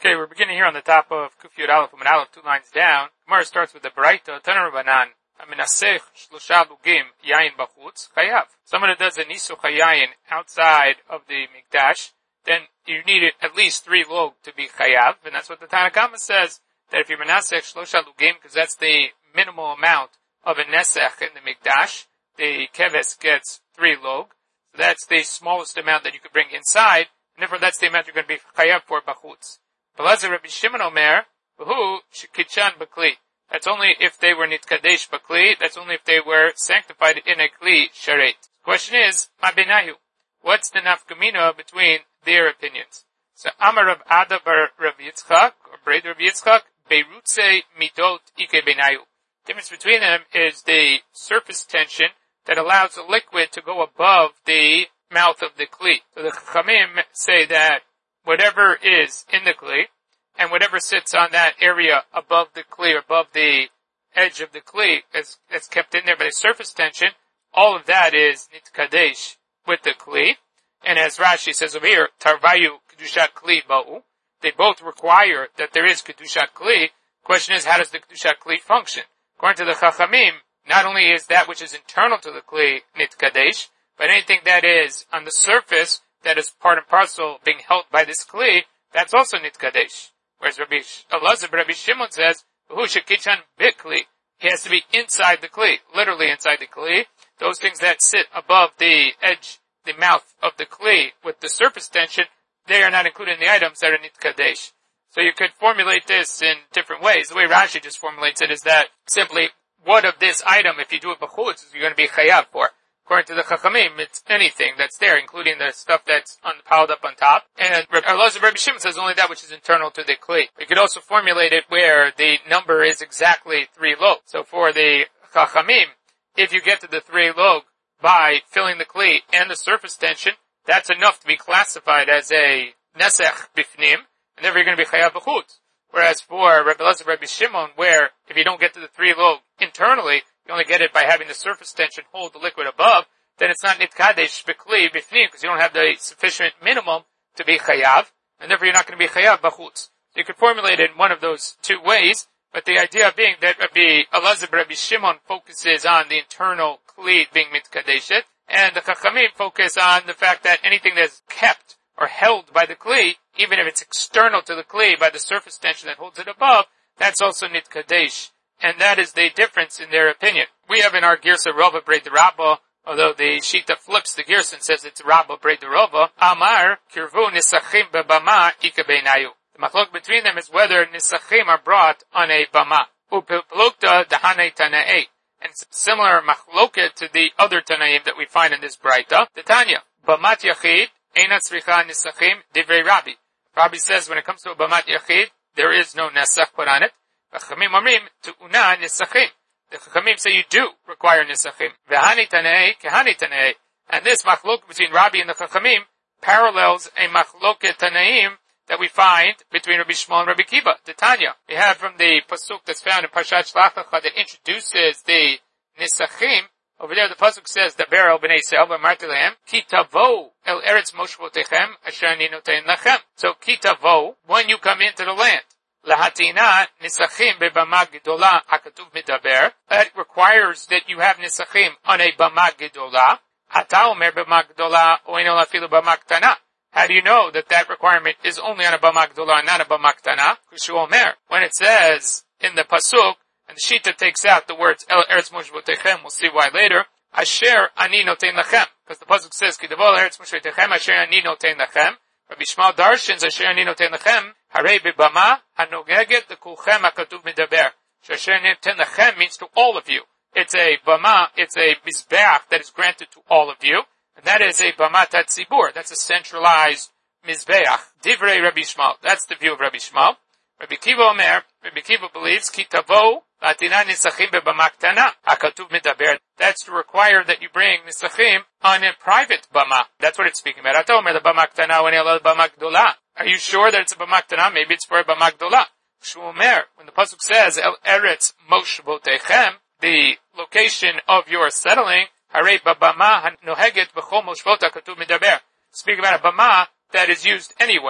Okay, we're beginning here on the top of Kuf Yud Aleph and Aleph, 2 lines down. Gemara starts with the Baraita, Taner Rabbanan, Aminasech Shlosha Lugim Yayin Bachutz Chayav. Someone who does a Nisuch Yayin outside of the Mikdash, then you need at least 3 log to be Chayav, and that's what the Tanna Kama says, that if you're Menasech Shlosha Lugim, because that's the minimal amount of a Nesech in the Mikdash, the Keves gets 3 log, so that's the smallest amount that you could bring inside, and therefore that's the amount you're going to be Chayav for Bachutz. Rabbi Shimon Omer, who Kichan Bakli. That's only if they were Nitkadesh Bakli. That's only if they were sanctified in a Kli Sharet. The question is, Ma Benayu? What's the nafkamina between their opinions? So Amar Rav Ada bar Rav Yitzchak, or Braid Rav Yitzchak, Beirutze Midot Ike Benayu. The difference between them is the surface tension that allows the liquid to go above the mouth of the Kli. So the Chachamim say that whatever is in the Kli, and whatever sits on that area above the Kli, or above the edge of the Kli, that's kept in there by the surface tension, all of that is Nitkadesh with the Kli. And as Rashi says over here, Tarvayu Kedushat Kli Ba'u, they both require that there is Kedushat Kli. Question is, how does the Kedushat Kli function? According to the Chachamim, not only is that which is internal to the Kli Nitkadesh, but anything that is on the surface, that is part and parcel being held by this Kli, that's also Nitkadesh. Whereas Rabbi Elazar, Rabbi Shimon says, Hu Shekichan Bikli, he has to be inside the Kli, literally inside the Kli. Those things that sit above the edge, the mouth of the Kli with the surface tension, they are not included in the items that are Nitkadesh. So you could formulate this in different ways. The way Rashi just formulates it is that simply, what of this item, if you do it b'chutz, you're going to be chayav for? According to the Chachamim, it's anything that's there, including the stuff that's piled up on top. And Rabbi Shimon says only that which is internal to the Kli. You could also formulate it where the number is exactly 3 log. So for the Chachamim, if you get to the 3 log by filling the Kli and the surface tension, that's enough to be classified as a Nesech Bifnim, and therefore you're going to be Chayav B'chutz. Whereas for Rabbi Elazar, Rabbi Shimon, where if you don't get to the 3 log internally, you only get it by having the surface tension hold the liquid above, then it's not Nitkadesh B'kli B'fnim, because you don't have the sufficient minimum to be Chayav, and therefore you're not going to be Chayav B'chutz. So you could formulate it in one of those 2 ways, but the idea being that Rabbi Elazar, Rabbi Shimon focuses on the internal Kli being Mitkadeshet, and the Chachamim focus on the fact that anything that's kept or held by the Kli, even if it's external to the Kli by the surface tension that holds it above, that's also Nitkadesh. And that is the difference in their opinion. We have in our Girsa Rava Brei de Rabba, although the Shita flips the Girsa and says it's Rabba Brei de Rava, Amar Kirvu Nisachim Bebama Ika Beinayu. The machlok between them is whether Nisachim are brought on a Bama. Upilukta Dahane Tanae. And similar machloket to the other Tanaim that we find in this Braita, the Tanya. Bamat Yachid, Eina Tzricha Nisachim, Divrei Rabbi. Rabbi says when it comes to a Bamat Yachid, there is no Nesach put on it. The Chachamim Amrim to Una Nisachim. The Chachamim say you do require Nisachim. V'hani Tanei, Kehani Tanei. And this machlok between Rabbi and the Chachamim parallels a machloket Tanaim that we find between Rabbi Shmuel and Rabbi Kiva, the Tanya. We have from the pasuk that's found in Parshat Shlach Lecha that introduces the Nisachim. Over there the pasuk says, Daber el b'nei Yisrael v'amarti lehem, ki tavo el eretz moshvotechem asher ani noten lachem. So ki tavo, when you come into the land, lahatina nisachim bebama gedola hakatuv midaber. That requires that you have nisachim on a bama gedola. Hata omer bama gedola oino lafilu bama ktana. How do you know that that requirement is only on a bama gedola and not a bama ktana? Kushu omer. When it says in the pasuk, and the Shita takes out the words El Eretz Moshvotechem, we'll see why later, Asher Ani Noten Lachem. Because the pasuk says, Ki Devol Eretz Moshvotechem, Asher Ani Noten Lachem. Rabbi Shmuel Darshins, Asher Ani Noten Lachem, Harei Bebama, Hanogeget, the Kulchem HaKatuv Midaber. Asher Ani Noten Lachem means to all of you. It's a Bama, it's a Mizbeach that is granted to all of you. And that is a Bama Tatzibur. That's a centralized Mizbeach. Divrei Rabbi Shmuel. That's the view of Rabbi Shmuel. Rabbi Kiva Omer, Rabbi Kiva believes, Ki Tavo, Latina Nisachim Bebama Ktana, HaKatuv Midaber. That's to require that you bring Nisachim on a private Bama. That's what it's speaking about. Ata Omer, the Bama Ktana, when the Bama Gdola. Are you sure that it's a Bama Ktana? Maybe it's for a Bama Gdola. Shu Omer, when the pasuk says, El Eretz Moshvotechem, the location of your settling, Harei Babama Noheget V'chol Moshvot HaKatuv Midaber. Speaking about a Bama that is used anywhere.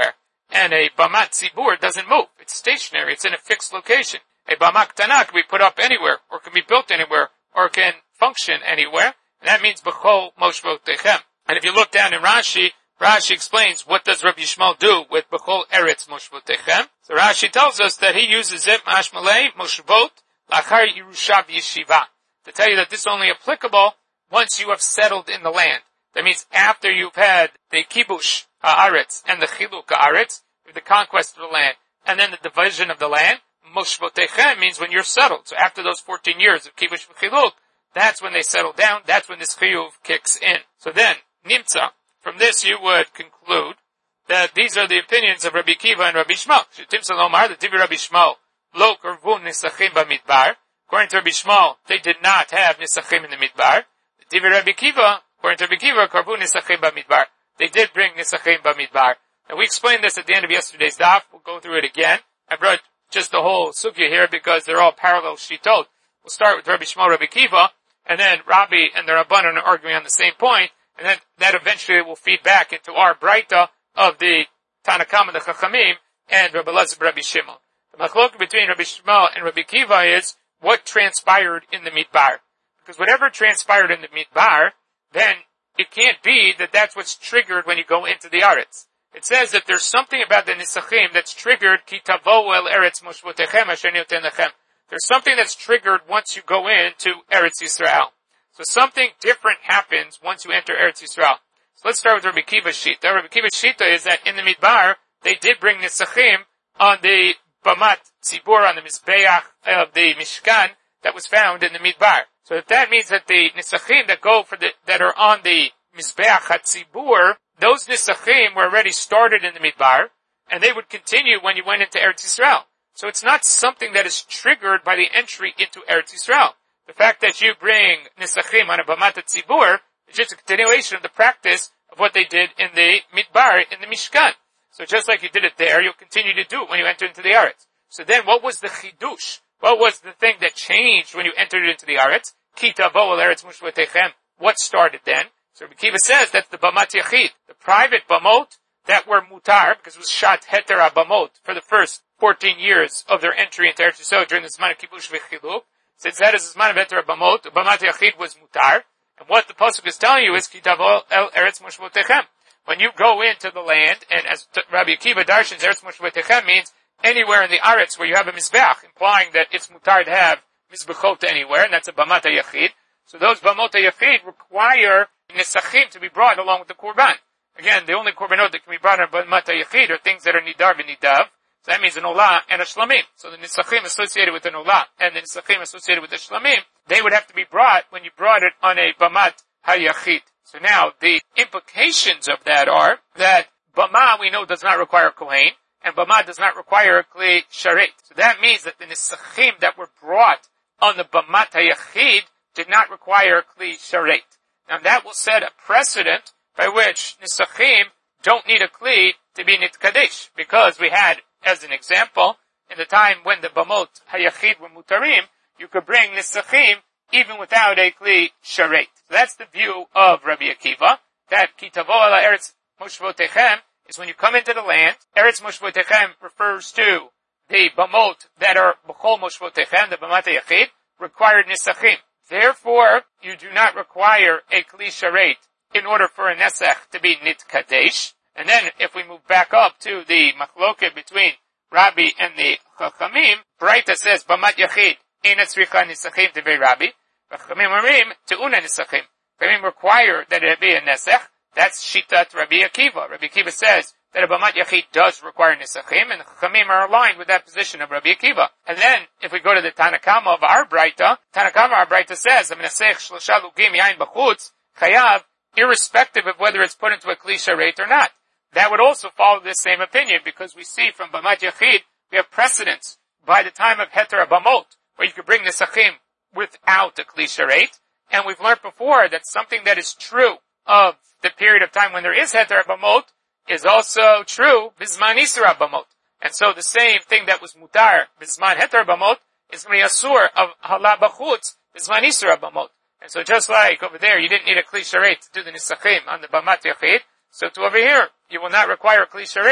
And a Bamat Tzibur doesn't move. It's stationary. It's in a fixed location. A Bamat Ktana can be put up anywhere, or can be built anywhere, or can function anywhere. And that means B'chol Moshvotechem. And if you look down in Rashi, Rashi explains what does Rabbi Yishmael do with B'chol Eretz Moshvotechem. So Rashi tells us that he uses it, Mashmalei, Moshvot, Lachar Yerusha Yeshiva. To tell you that this is only applicable once you have settled in the land. That means after you've had the Kibush Haaretz and the Chiluk Haaretz, the conquest of the land, and then the division of the land. Moshvotechem means when you're settled. So after those 14 years of Kibush V'chiluk, that's when they settle down, that's when this Chiyuv kicks in. So then, Nimtza, from this you would conclude that these are the opinions of Rabbi Akiva and Rabbi Yishmael. Timsa Lomar, the Divi Rabbi Yishmael, Lo Korvun Nisachim B'Midbar. According to Rabbi Yishmael, they did not have Nisachim in the Midbar. The Divi Rabbi Akiva, according to Rabbi Akiva, Korvun Nisachim B'Midbar. They did bring Nisachim B'Midbar. And we explained this at the end of yesterday's daf. We'll go through it again. I brought just the whole sugya here because they're all parallel shitot. We'll start with Rabbi Yishmael, Rabbi Akiva, and then Rabbi and the Rabbanan are arguing on the same point, and then that eventually will feed back into our Braita of the Tanakam and the Chachamim and Rabbi Elazar, Rabbi Shimon. The machlok between Rabbi Yishmael and Rabbi Akiva is what transpired in the Midbar. Because whatever transpired in the Midbar, then it can't be that that's what's triggered when you go into the Aretz. It says that there's something about the Nisachim that's triggered, Ki tavo el Eretz Moshvotechem asher noten lechem. There's something that's triggered once you go into Eretz Yisrael. So something different happens once you enter Eretz Yisrael. So let's start with Rabbi Akiva's Shita. Rabbi Akiva's Shita is that in the Midbar, they did bring Nisachim on the Bamat Tzibur, on the Mizbeach of the Mishkan that was found in the Midbar. So if that means that the Nisachim that go that are on the Mizbeach HaTzibur, those Nisachim were already started in the Midbar, and they would continue when you went into Eretz Yisrael. So it's not something that is triggered by the entry into Eretz Yisrael. The fact that you bring Nisachim on a Bamat HaTzibur is just a continuation of the practice of what they did in the Midbar, in the Mishkan. So just like you did it there, you'll continue to do it when you enter into the Aretz. So then what was the Chidush? What was the thing that changed when you entered into the Aretz? Ki tavo el Eretz Moshvotechem. What started then? So Rabbi Akiva says that's the Bamat Yachid, the private Bamot that were mutar, because it was Shat Heter HaBamot for the first 14 years of their entry into Eretz Yisrael during the Zman of Kibush V'chiluk. Since that is the Zman of Heter HaBamot, the Bamat Yachid was mutar. And what the Pasuk is telling you is Ki tavo el Eretz Moshvotechem. When you go into the land, and as Rabbi Akiva darshans, Eretz Moshvotechem means anywhere in the Aretz where you have a Mizbeach, implying that it's mutar to have Mizbechot anywhere, and that's a Bamat Yachid. So those Bamot Yachid require Nisachim to be brought along with the Korban. Again, the only Korbanot that can be brought on Bamat Yachid are things that are Nidar v'Nidav. So that means an Olah and a Shlamim. So the Nisachim associated with an Olah and the Nisachim associated with the Shlamim, they would have to be brought when you brought it on a Bamat HaYachid. So now, the implications of that are that Bama, we know, does not require Kohen, and Bama does not require a Kli Sharet. So that means that the Nisachim that were brought on the Bamat HaYachid did not require Kli Sharet. Now that will set a precedent by which Nisachim don't need a Kli to be Nitkadesh, because we had, as an example, in the time when the Bamot HaYachid were Mutarim, you could bring Nisachim even without a Kli Sharet. So that's the view of Rabbi Akiva, that Ki tavo el Eretz Moshvotechem is when you come into the land. Eretz Moshvotechem refers to the Bamot that are B'chol Moshvotechem, the Bamat HaYachid, required Nisachim. Therefore, you do not require a Kli Sharet in order for a Nesach to be Nitkadesh. And then, if we move back up to the Machloket between Rabbi and the Chachamim, Braita says, Bamat Yachid, Eina tzricha Nisachim tevei Rabbi, Chachamim Arim, Te'una Nisachim. Chachamim require that it be a Nesach. That's Shitat Rabbi Akiva. Rabbi Akiva says that a Bamat Yachid does require Nisachim, and the Chachamim are aligned with that position of Rabbi Akiva. And then, if we go to the Tanakama of our Braita, says, Amenasech Shlosha Lugim Yain B'chutz, Chayav, irrespective of whether it's put into a Kli Sharet or not. That would also follow this same opinion, because we see from Bamat Yachid, we have precedents by the time of Heter HaBamot, where you could bring Nisachim without a Kli Sharet. And we've learned before that something that is true of the period of time when there is Heter HaBamot is also true Bizman Isur HaBamot. And so the same thing that was Mutar Bizman Heter HaBamot is going to be Asur of Hala B'chutz Bizman Isur HaBamot. And so just like over there, you didn't need a Kli Sharet to do the Nisachim on the Bamat Yachid, so to over here, you will not require a Kli Sharet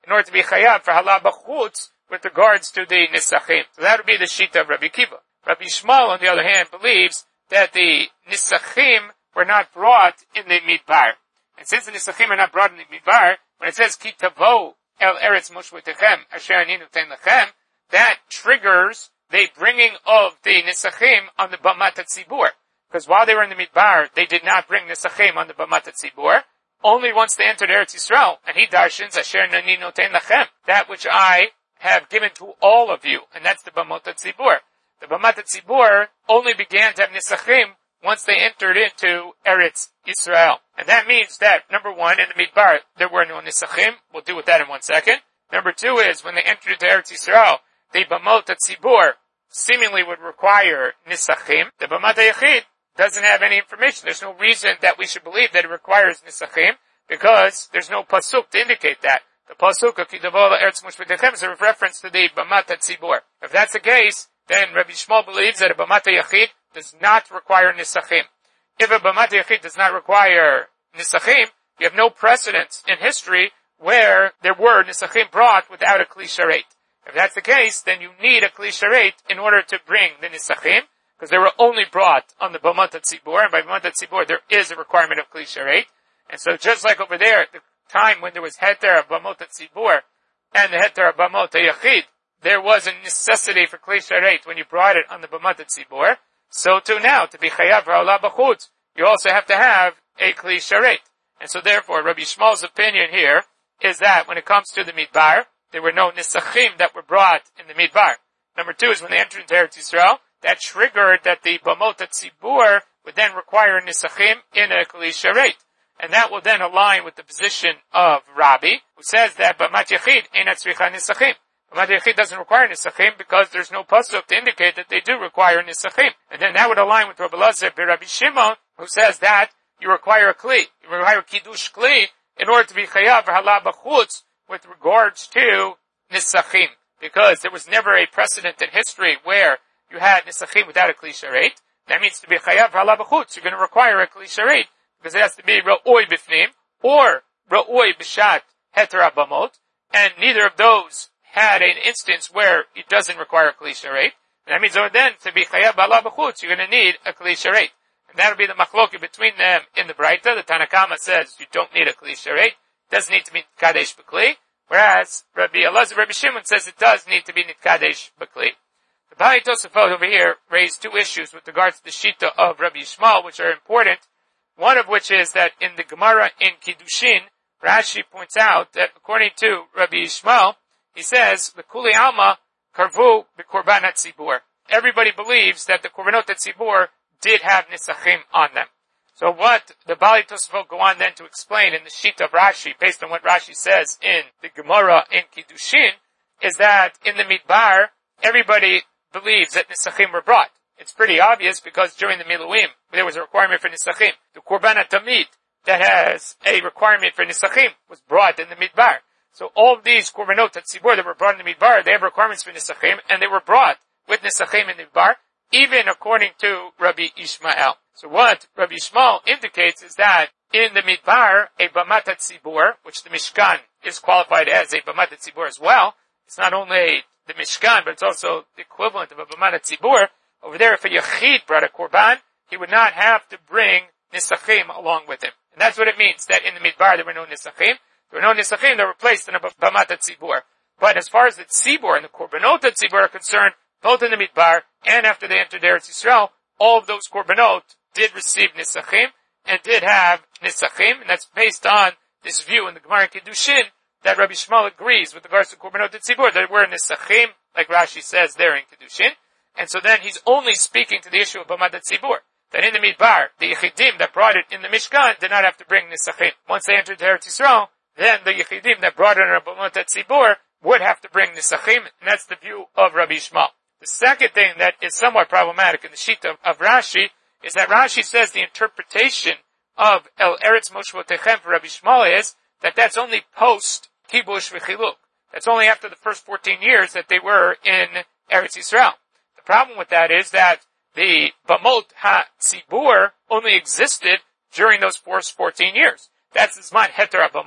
in order to be chayav for hala b'chutz with regards to the nisachim. So that would be the shita of Rabbi Kiva. Rabbi Shmuel, on the other hand, believes that the nisachim were not brought in the midbar. And since the nisachim are not brought in the midbar, when it says ki tavo el eretz moshvotechem asher ani noten lechem, that triggers the bringing of the nisachim on the bamat hatzibur. Because while they were in the midbar, they did not bring nisachim on the bamat hatzibur. Only once they entered Eretz Yisrael, and he darshins asher ani noten lechem, that which I have given to all of you, and that's the bamat hatzibur. The bamat hatzibur only began to have nisachim once they entered into Eretz Yisrael. And that means that, number one, in the midbar, there were no nisachim. We'll deal with that in 1 second. Number two is, when they entered into Eretz Yisrael, the bamot hatzibur seemingly would require nisachim. The bamat hayachid doesn't have any information. There's no reason that we should believe that it requires nisachim, because there's no pasuk to indicate that. The pasuk of Kidavola Eretz Moshvotechem is a reference to the bamat hatzibur. If that's the case, then Rabbi Shmuel believes that a bamat hayachid does not require nisachim. If a bamat hayachid does not require nisachim, you have no precedence in history where there were nisachim brought without a kli sharet. If that's the case, then you need a kli sharet in order to bring the nisachim, because they were only brought on the bamat hatzibur, and by bamat hatzibur there is a requirement of kli sharet. And so just like over there, at the time when there was heter of bamot hatzibur and the heter of bamot hayachid, there was a necessity for kli sharet when you brought it on the bamat hatzibur. So too now, to be chayav ha'olah b'chutz, you also have to have a kli sharet. And so therefore, Rabbi Shmuel's opinion here is that when it comes to the midbar, there were no nisachim that were brought in the midbar. Number two is when they entered into Eretz Yisrael, that triggered that the bamot hatzibur would then require nisachim in a kli sharet. And that will then align with the position of Rabbi, who says that bamat yachid einat tzricha nisachim. Bamat yachid doesn't require nisachim because there's no pasuk to indicate that they do require nisachim. And then that would align with Rabbi Elazar ben Rabbi Shimon, who says that you require a kli, you require kiddush kli in order to be chayav hala b'chutz with regards to nisachim. Because there was never a precedent in history where you had nisachim without a kli sharet. That means to be chayav hala b'chutz, you're going to require a kli sharet, because it has to be ra'oi b'fnim, or ra'oi b'shat heter abamot, and neither of those had an instance where it doesn't require a kli sharet. That means then, to be chayav hala b'chutz, you're going to need a kli sharet. And that'll be the machloki between them in the Braita. The Tanna Kama says you don't need a kli sharet, doesn't need to be nitkadesh b'kli, whereas Rabbi Elazar, Rabbi Shimon says it does need to be nitkadesh b'kli. The Bali Tosafot over here raised two issues with regards to the shita of Rabbi Yishmael, which are important. One of which is that in the Gemara in Kiddushin, Rashi points out that according to Rabbi Yishmael, he says, "L'kuli alma karvu b'korban hatzibur." Everybody believes that the korbanot hatzibur did have nisachim on them. So what the Bali Tosafot go on then to explain in the sheet of Rashi, based on what Rashi says in the Gemara in Kiddushin, is that in the Midbar, everybody believes that nisachim were brought. It's pretty obvious because during the Miluim, there was a requirement for nisachim. The Korban HaTamid, that has a requirement for nisachim, was brought in the Midbar. So all of these Korbanot HaTzibur that were brought in the Midbar, they have requirements for nisachim, and they were brought with nisachim in the Midbar, even according to Rabbi Ishmael. So what Rabbi Ishmael indicates is that in the Midbar, a Bamat HaTzibur, which the Mishkan is qualified as a Bamat HaTzibur as well, it's not only the Mishkan, but it's also the equivalent of a Bamat HaTzibur. Over there, if a Yachid brought a Korban, he would not have to bring Nisachim along with him. And that's what it means, that in the Midbar there were no Nisachim. There were no Nisachim that were placed in a Bamat HaTzibur. But as far as the Tzibur and the Korbanot HaTzibur are concerned, both in the Midbar and after they entered Eretz Yisrael, all of those Korbanot did receive Nisachim and did have Nisachim. And that's based on this view in the Gemara Kiddushin that Rabbi Shmuel agrees with regards to Korbanot HaTzibur. There were Nisachim, like Rashi says there in Kiddushin. And so then he's only speaking to the issue of Bamat HaTzibur. That in the Midbar, the Yechidim that brought it in the Mishkan did not have to bring Nisachim. Once they entered Eretz Yisrael, then the Yechidim that brought it in Bamat HaTzibur would have to bring Nisachim, and that's the view of Rabbi Shmuel. The second thing that is somewhat problematic in the sheet of Rashi is that Rashi says the interpretation of El Eretz Moshvotechem for Rabbi Shmuel is that that's only post Kibush v'Chiluk. That's only after the first 14 years that they were in Eretz Yisrael. The problem with that is that the Bamot HaTzibur only existed during those first 14 years. That's the Zman Heter HaBamot.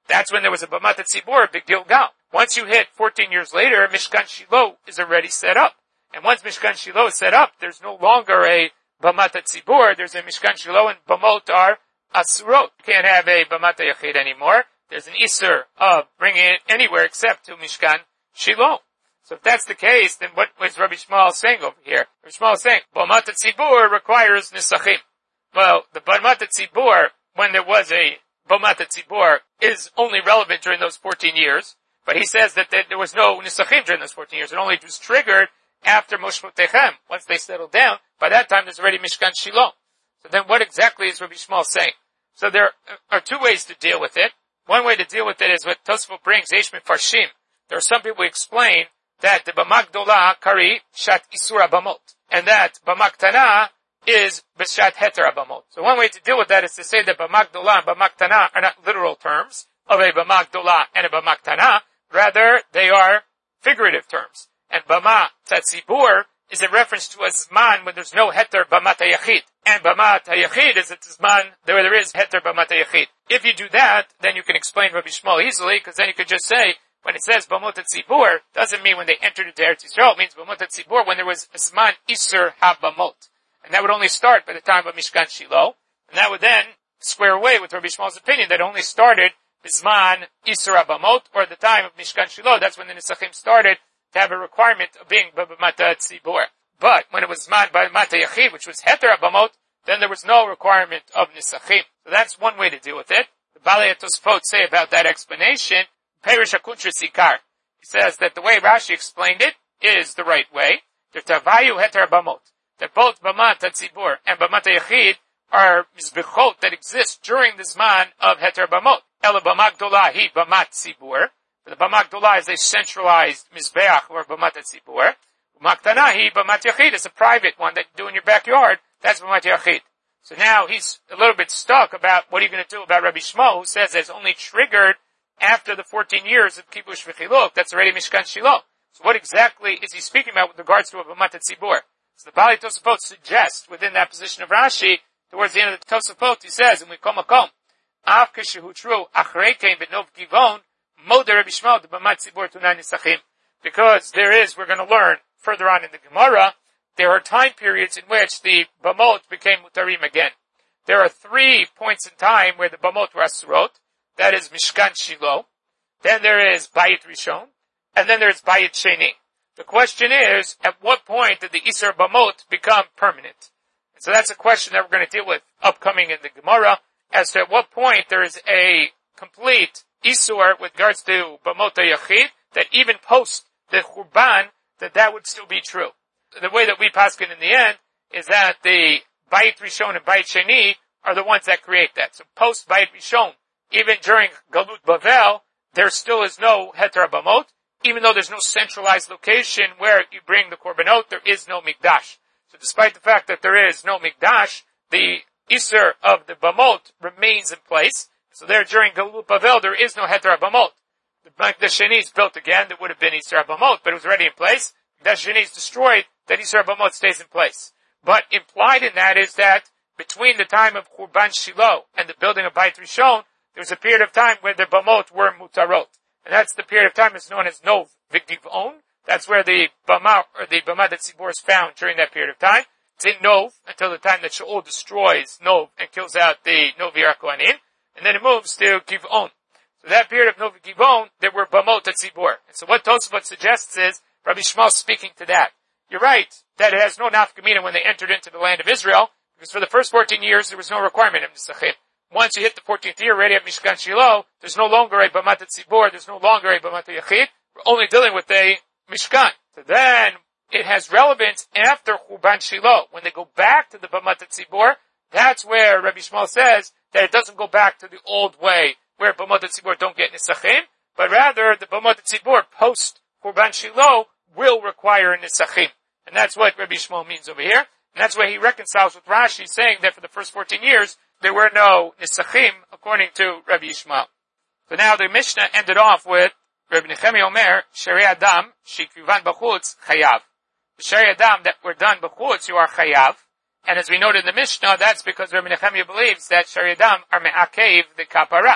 that's when there was a Bamat Tzibor, Big Gilgal. Once you hit 14 years later, Mishkan Shiloh is already set up. And once Mishkan Shiloh is set up, there's no longer a Bamat Tzibor, there's a Mishkan Shiloh, and Bamot are Asurot. You can't have a Bamat Yachid anymore. There's an Isser of bringing it anywhere except to Mishkan Shiloh. So if that's the case, then what was Rabbi Shmuel saying over here? Rabbi Shmuel is saying, Bamat Tzibor requires Nisachim. Well, the Bamat Tzibor, when there was a Bamat Tzibor, is only relevant during those 14 years. But he says that there was no Nisachim during those 14 years. It only was triggered after Moshmotechem. Once they settled down, by that time there's already Mishkan Shiloh. So then what exactly is Rabbi Shmuel saying? So there are two ways to deal with it. One way to deal with it is what Tosfot brings, Eish Mefarshim. There are some people who explain that the Bama Gdola Kari Shat Isur Abamot, and that Bama Ktana is B'Shat Heter Abamot. So one way to deal with that is to say that Bama Gdola and Bama Ktana are not literal terms of a Bama Gdola and a Bama Ktana, rather they are figurative terms. And Bama Tzibur is a reference to a Zman when there's no Heter Bamat HaYachid. And Bamat HaYachid is a Zman where there is Heter Bamat HaYachid. If you do that, then you can explain Rabbi Shmuel easily, because then you could just say, when it says Bamot Tzibur, doesn't mean when they entered into Eretz Yisrael, it means Bamot Tzibur when there was a Zman Isser HaBamot. And that would only start by the time of Mishkan Shiloh. And that would then square away with Rabbi Shmuel's opinion that only started Zman Isser HaBamot, or at the time of Mishkan Shiloh, that's when the Nisachim started to have a requirement of being Bamat Tzibur. But when it was Zman Bamat Yachid, which was Heter HaBamot, then there was no requirement of Nisachim. So that's one way to deal with it. The Balei Tosfot say about that explanation, Perish HaKuntris Ikar. He says that the way Rashi explained it is the right way. The Tavayu Heter HaBamot. That both Bamat Tzibur and Bamat Yachid are Mizbechot that exist during the Zman of Heter HaBamot. Ela Bamat Gdola hi Bamat Tzibur. The Bamat Gdola is a centralized Mizbeach or Bamat Tzibur. Bamat Ktana hi Bamat Yachid is a private one that you do in your backyard. That's Bamat Yachid. So now he's a little bit stuck about what are you going to do about Rabbi Shmuel, who says it's only triggered after the 14 years of Kibush V'Chiluk. That's already Mishkan Shiloh. So what exactly is he speaking about with regards to a Bamat Tzibur? So the Balei Tosafot suggests within that position of Rashi, towards the end of the Tosafot, he says, in Mikom Makom, Av Keshehu Tru Achrei Kein B'Nov Givon Moder Rabbi Shmuel the Bamat Tzibur Tunai Nisachim. Because we're going to learn further on in the Gemara, there are time periods in which the Bamot became Mutarim again. There are 3 points in time where the Bamot were Asurot. That is Mishkan Shiloh. Then there is Bayit Rishon. And then there is Bayit Sheni. The question is, at what point did the Isser Bamot become permanent? And so that's a question that we're going to deal with upcoming in the Gemara, as to at what point there is a complete Isur with regards to Bamot HaYachid, that even post the Churban, that would still be true. The way that we paskin in the end is that the Bayit Rishon and Bayit Sheni are the ones that create that. So post Bayit Rishon, even during Galut Bavel, there still is no Heter HaBamot, even though there's no centralized location where you bring the Korbanot, there is no Mikdash. So despite the fact that there is no Mikdash, the Isser of the Bamot remains in place. So there during Galut Bavel, there is no Heter HaBamot. The Mikdash Sheni is built again, there would have been Isser HaBamot, but it was already in place. Mikdash Sheni is destroyed, that Isser HaBamot stays in place. But implied in that is that between the time of Churban Shiloh and the building of Bayit Rishon, there was a period of time where the Bamot were Mutarot. And that's the period of time that's known as Nov V'Givon. That's where the Bama, or the Bama Tzibur is found during that period of time. It's in Nov until the time that Shaul destroys Nov and kills out the Novi Kohanim. And then it moves to Givon. So that period of Nov Givon, there were Bamot Tzibur. And so what Tosafot suggests is, Rabbi Shmuel speaking to that. You're right, that it has no nafkamina when they entered into the land of Israel, because for the first 14 years there was no requirement of Nisachim. Once you hit the 14th year, already at Mishkan Shiloh, there's no longer a Bamat Tzibur, there's no longer a Bamat Yachid. We're only dealing with a Mishkan. So then, it has relevance after Churban Shiloh. When they go back to the Bamat Tzibur, that's where Rabbi Shmuel says that it doesn't go back to the old way, where Bamat Tzibur don't get Nisachim, but rather the Bamat Tzibur post Churban Shiloh will require Nisachim. And that's what Rabbi Shmuel means over here. And that's where he reconciles with Rashi, saying that for the first 14 years, there were no Nisachim, according to Rabbi Yishmael. So now the Mishnah ended off with Rabbi Nechemia Omer, Sheri Adam, Shikvivan B'chutz, Chayav. The Sheri Adam that were done B'chutz, you are Chayav. And as we noted in the Mishnah, that's because Rabbi Nechemia believes that Sheri Adam are Me'akev the Kapara.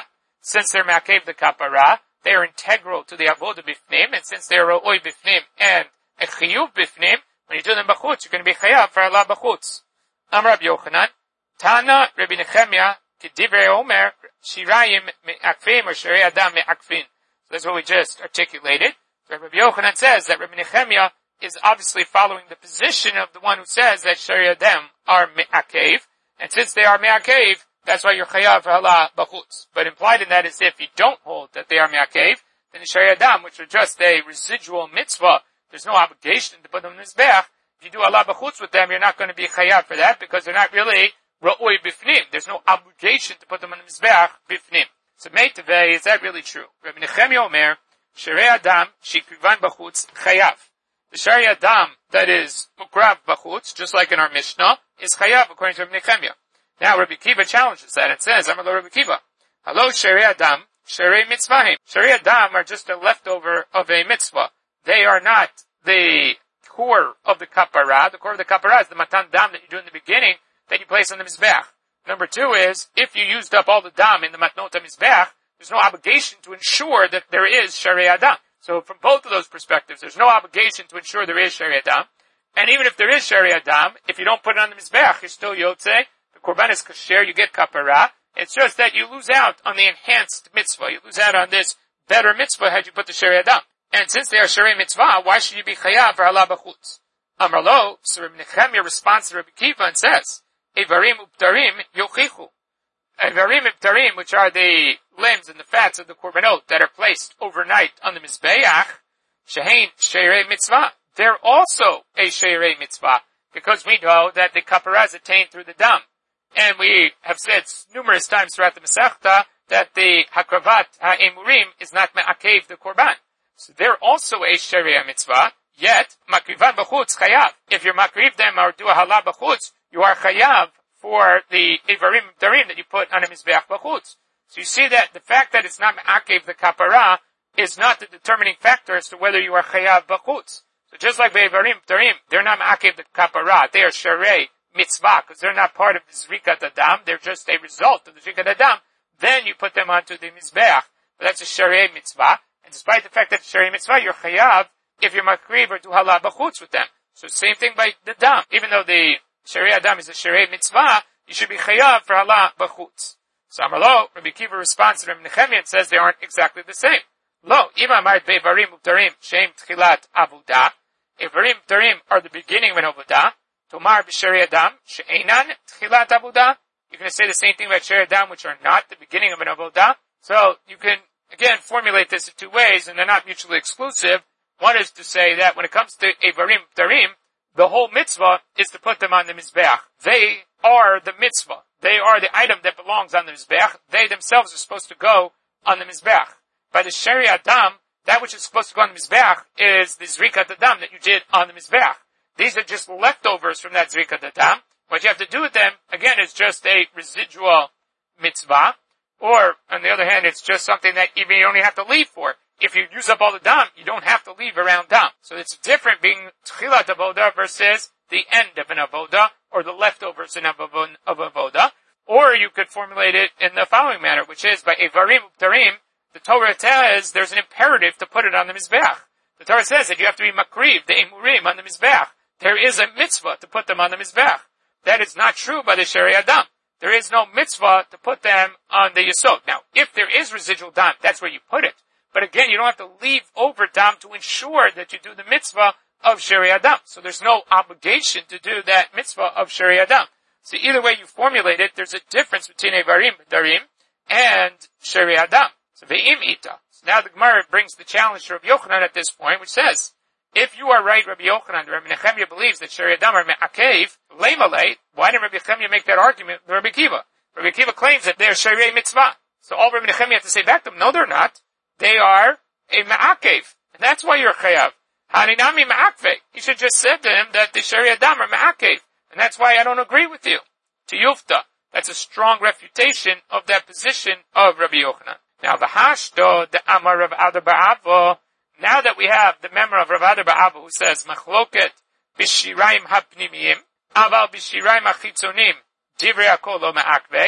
since they're ma'akev the kapara, they are integral to the avoda bifnim, and since they are ro'oi bifnim and a chiyuv bifnim, when you do them b'chutz, you're going to be chayav for Allah b'chutz. Amar Rabbi Yochanan, Tana Rabbi Nechemia, Kedivrei Omer, Shirayim me'akfim or Shirei Adam me'akfin. So that's what we just articulated. So Rabbi Yochanan says that Rabbi Nechemia is obviously following the position of the one who says that Shirei Adam are me'akev, and since they are me'akev, that's why you're chayav for Allah b'chutz. But implied in that is if you don't hold that they are me'akev, then the Shirei Adam, which are just a residual mitzvah, there's no obligation to put them in mizbeach. If you do Allah b'chutz with them, you're not going to be chayav for that because they're not really ra'oi bifnim. There's no obligation to put them on the mizbeach bifnim. So meitavei, is that really true? Rabbi Nechemia Omer, Shirei Adam, shikrivan b'chutz chayav. The Shirei Adam that is mukrav b'chutz, just like in our Mishnah, is chayav according to Rabbi Nechemia. Now Rabbi Kiva challenges that and says, Amar lo Rabbi Kiva, Hello Shirei Adam, Shirei mitzvahim. Shirei Adam are just a leftover of a mitzvah. They are not the core of the kapara. The core of the kapara is the matan dam that you do in the beginning that you place on the mizbeach. Number two is, if you used up all the dam in the matnot mizbeach, there's no obligation to ensure that there is Shirei Adam. So from both of those perspectives, there's no obligation to ensure there is Shirei Adam. And even if there is Shirei Adam, if you don't put it on the mizbeach, you're still yotze. The korban is kasher, you get kapara. It's just that you lose out on the enhanced mitzvah. You lose out on this better mitzvah had you put the Shirei Adam. And since they are Shirei mitzvah, why should you be chayav for Allah b'chutz? Amar lo, so Rabbi Nechemia responds to Rabbi Kiva and says, Evarim uptarim yochichu. Evarim uptarim, which are the limbs and the fats of the korbanot that are placed overnight on the mizbeach, shehein Shirei mitzvah. They're also a Shirei mitzvah, because we know that the kapara is attained through the dam. And we have said numerous times throughout the Masechta that the hakravat ha'emurim is not me'akev the korban. So they're also a Shirei mitzvah, yet makrivan b'chutz chayav. If you makriv them or do a halal b'chutz, you are chayav for the evarim darim that you put on a mizbeach b'chutz. So you see that the fact that it's not me'akev the kapara is not the determining factor as to whether you are chayav b'chutz. So just like the evarim darim, they're not me'akev the kapara, they are Shirei mitzvah, because they're not part of the zrikat adam, they're just a result of the zrikat adam. Then you put them onto the mizbeach. But that's a Shirei mitzvah. And despite the fact that it's Shirei mitzvah, you're chayav if you're makriv or do halal b'chutz with them. So same thing by the dam. Even though the Shirei adam is a Shirei mitzvah, you should be chayav for halal b'chutz. So Amar lo, Rabbi Kiva responds to Rabbi Nechemia and says they aren't exactly the same. Lo, ima amart be'evarim uptarim sheim tchilat avodah. Evarim uptarim are the beginning of an avodah. Tomar b'Shirei Adam she'einan tchilat avodah. You're going to say the same thing about Shirei Adam, which are not the beginning of an avodah. So you can again formulate this in two ways, and they're not mutually exclusive. One is to say that when it comes to evarim darim, the whole mitzvah is to put them on the mizbeach. They are the mitzvah. They are the item that belongs on the mizbeach. They themselves are supposed to go on the mizbeach. By the Shirei Adam, that which is supposed to go on the mizbeach is the zrikat adam that you did on the mizbeach. These are just leftovers from that zrikat adam. What you have to do with them, again, is just a residual mitzvah. Or, on the other hand, it's just something that even you don't even have to leave for. If you use up all the dam, you don't have to leave around dam. So it's different being tchilat avodah versus the end of an avodah, or the leftovers of avodah. Or you could formulate it in the following manner, which is by evarim uptarim, the Torah says there's an imperative to put it on the mizbeach. The Torah says that you have to be makriv, the emurim, on the mizbeach. There is a mitzvah to put them on the mizbeach. That is not true by the Shirei Adam. There is no mitzvah to put them on the yesod. Now, if there is residual dam, that's where you put it. But again, you don't have to leave over dam to ensure that you do the mitzvah of Shirei Adam. So there's no obligation to do that mitzvah of Shirei Adam. So either way you formulate it, there's a difference between evarim darim and Shirei Adam. So ve'im ita. So now the Gemara brings the challenge to Rabbi Yochanan at this point, which says, if you are right, Rabbi Yochanan, Rabbi Nechemia believes that Shirei Adam are me'akev, leimalei, why didn't Rabbi Nechemia make that argument with Rabbi Kiva? Rabbi Kiva claims that they're Shirei mitzvah. So all Rabbi Nechemia has to say back to them, no they're not. They are a me'akev. And that's why you're chayav. Haninami me'akve. You should just said to him that the Shirei Adam are me'akev. And that's why I don't agree with you. To Yufta. That's a strong refutation of that position of Rabbi Yochanan. Now the hashdo, the Amar of Adar Ba'avo, now that we have the memory of Rav Adar Ba'avo who says, Machloket b'shirayim hapnimiyim, aval b'shirayim achitzonim, divrei hakol lo me'akve.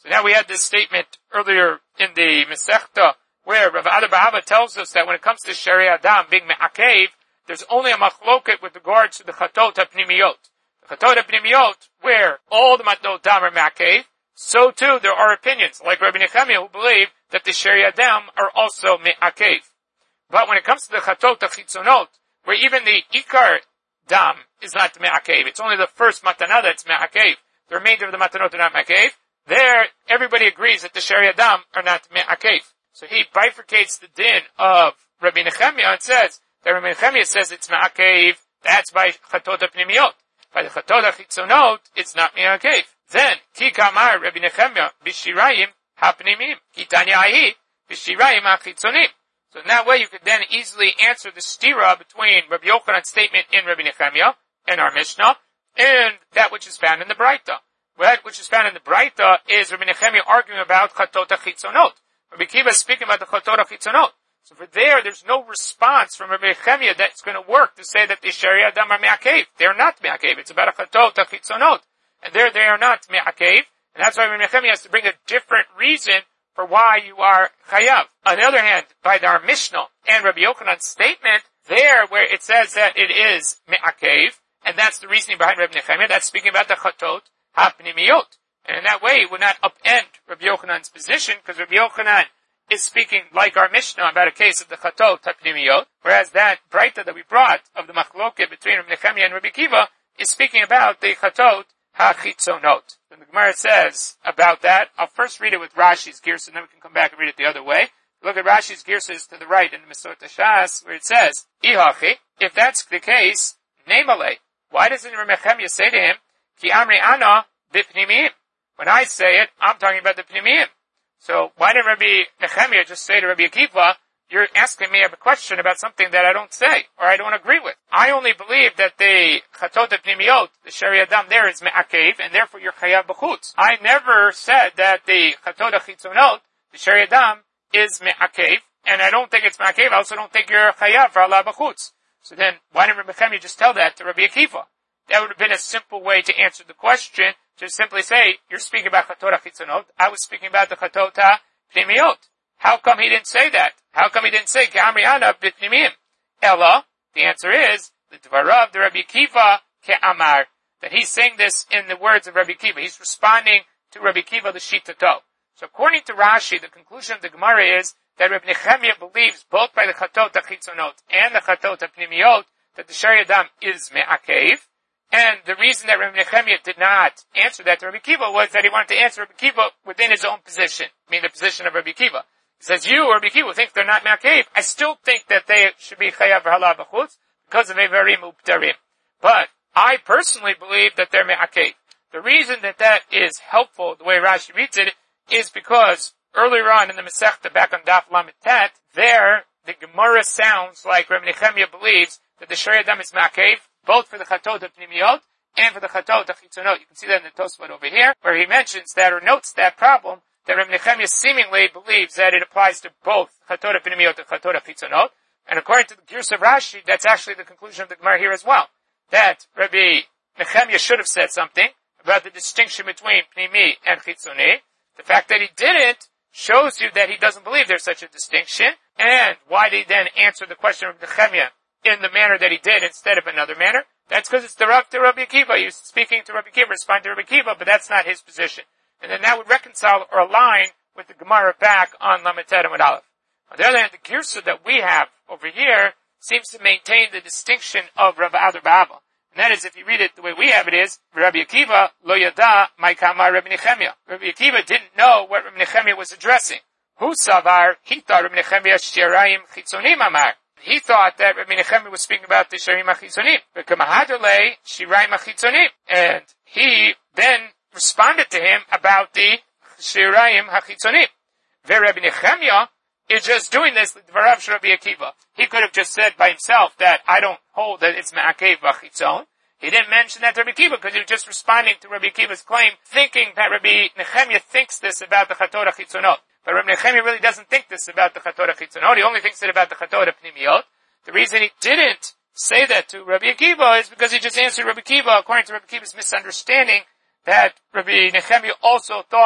So now we had this statement earlier in the Masechta where Rav Ada bar Abba tells us that when it comes to Shari Adam being me'akev, there's only a machloket with regards to the chatot ha'pnimiyot. The chatot ha'pnimiyot, where all the matot dam are me'akev, so too there are opinions, like Rabbi Nechemia, who believe that the Shari Adam are also me'akev. But when it comes to the chatot ha'chitzonot, where even the ikar dam is not me'akev, it's only the first matana that's me'akev, the remainder of the matanot are not me'akev, there everybody agrees that the Shari Adam are not me'akev. So he bifurcates the din of Rabbi Nechemia and says that Rabbi Nechemia says it's me'akev, that's by chatot ha'pnimiyot. By the chatot ha'chitzonot, it's not me'akev. Then, ki kamar Rabbi Nechemia b'shirayim ha'pnimim, ki tanyahi b'shirayim ha'chitzonim. So in that way you could then easily answer the stira between Rabbi Yochanan's statement in Rabbi Nechemia and our Mishnah and that which is found in the Braita. That which is found in the Braita is Rabbi Nechemia arguing about chatot ha'chitzonot. Rabbi Akiva is speaking about the chatot ha'chitzonot. So for there's no response from Rabbi Nechemia that's going to work to say that the Shari Adam are me'akev. They're not me'akev. It's about a chatot ha'chitzonot. And they are not me'akev. And that's why Rabbi Nechemia has to bring a different reason for why you are chayav. On the other hand, by our Mishnah and Rabbi Yochanan's statement, there where it says that it is me'akev, and that's the reasoning behind Rabbi Nechemia, that's speaking about the chatot ha'pnimiyot. And in that way, it would not upend Rabbi Yochanan's position, because Rabbi Yochanan is speaking like our Mishnah about a case of the chatot ha'pnimiyot, whereas that Braita that we brought of the machloket between Rabbi Nechemia and Rabbi Akiva is speaking about the chatot ha'chitzonot. And the Gemara says about that, I'll first read it with Rashi's Girsa, and then we can come back and read it the other way. Look at Rashi's Girsa to the right in the Mesot HaShas, where it says, Ihachi, if that's the case, Nemalei. Why doesn't Rabbi Nechemia say to him, Ki amri ana b'pnimiyim? When I say it, I'm talking about the pnimiyim. So why didn't Rabbi Nechemia just say to Rabbi Akiva, you're asking me a question about something that I don't say, or I don't agree with? I only believe that the chatot ha'pnimiyot, the Shari Adam there is me'akev, and therefore you're chayav b'chutz. I never said that the chatot ha'chitzonot, the Shari Adam, is me'akev, and I don't think it's me'akev. I also don't think you're chayav for Allah b'chutz. So then, why didn't Rabbi Nechemia just tell that to Rabbi Akiva? That would have been a simple way to answer the question, to simply say, you're speaking about chatot ha'chitzonot, I was speaking about the chatot ha'pnimiyot. How come he didn't say that? How come he didn't say, K'amri ana b'pnimiyim? Ella, the answer is, the dvarav, the Rabbi Akiva, ke'amar, that he's saying this in the words of Rabbi Akiva. He's responding to Rabbi Akiva, the shitato. So according to Rashi, the conclusion of the Gemara is that Rabbi Nechemia believes both by the chatot ha'chitzonot and the chatot ha'pnimiyot that the Shari Adam is me'akev. And the reason that Rabbi Nechemia did not answer that to Rabbi Akiva was that he wanted to answer Rabbi Akiva within his own position, meaning the position of Rabbi Akiva. He says, you, Rabbi Akiva, think they're not me'akev. I still think that they should be chayav v'hala b'chutz because of Eivarim u'ptarim. But I personally believe that they're me'akev. The reason that that is helpful, the way Rashi reads it, is because earlier on in the Masechta, back on Daf Lamed Tet, there, the Gemara sounds like Rabbi Nechemia believes that the Shari Adam is me'akev, both for the chatot ha'pnimiyot and for the chatot ha'chitzonot. You can see that in the Tosfot over here, where he mentions that or notes that problem, that Rabbi Nechemia seemingly believes that it applies to both chatot ha'pnimiyot and chatot ha'chitzonot. And according to the Girsa of Rashi, that's actually the conclusion of the Gemara here as well. That Rabbi Nechemia should have said something about the distinction between pnimi and chitzoni. The fact that he didn't shows you that he doesn't believe there's such a distinction. And why did he then answer the question of Nechemia in the manner that he did instead of another manner? That's because it's the Rav to Rabbi Akiva. He was speaking to Rabbi Akiva, responding to Rabbi Akiva, but that's not his position. And then that would reconcile or align with the Gemara back on Lamed Tet Amud Aleph. On the other hand, the Girsa that we have over here seems to maintain the distinction of Rav Ada bar Abba. And that is, if you read it the way we have it is, Rabbi Akiva lo yada mai kamar Rabbi Nechemia. Rabbi Akiva didn't know what Rabbi Nechemia was addressing. Hu savar, he thought Rabbi Nechemia shirayim chitzonim amar. He thought that Rabbi Nechemia was speaking about the shirayim hachitzonim. V'kamahadolei shirayim hachitzonim. And he then responded to him about the shirayim hachitzonim. Rabbi Nechemia is just doing this with Varav Rabbi Akiva. He could have just said by himself that I don't hold that it's ma'akev v'chitzon. He didn't mention that to Rabbi Akiva because he was just responding to Rabbi Akiva's claim, thinking that Rabbi Nechemia thinks this about the chatot ha'chitzonot. But Rabbi Nechemia really doesn't think this about the chatot ha'chitzonot. He only thinks it about the chatot ha'pnimiyot. The reason he didn't say that to Rabbi Akiva is because he just answered Rabbi Akiva according to Rabbi Akiva's misunderstanding that Rabbi Nechemia also thought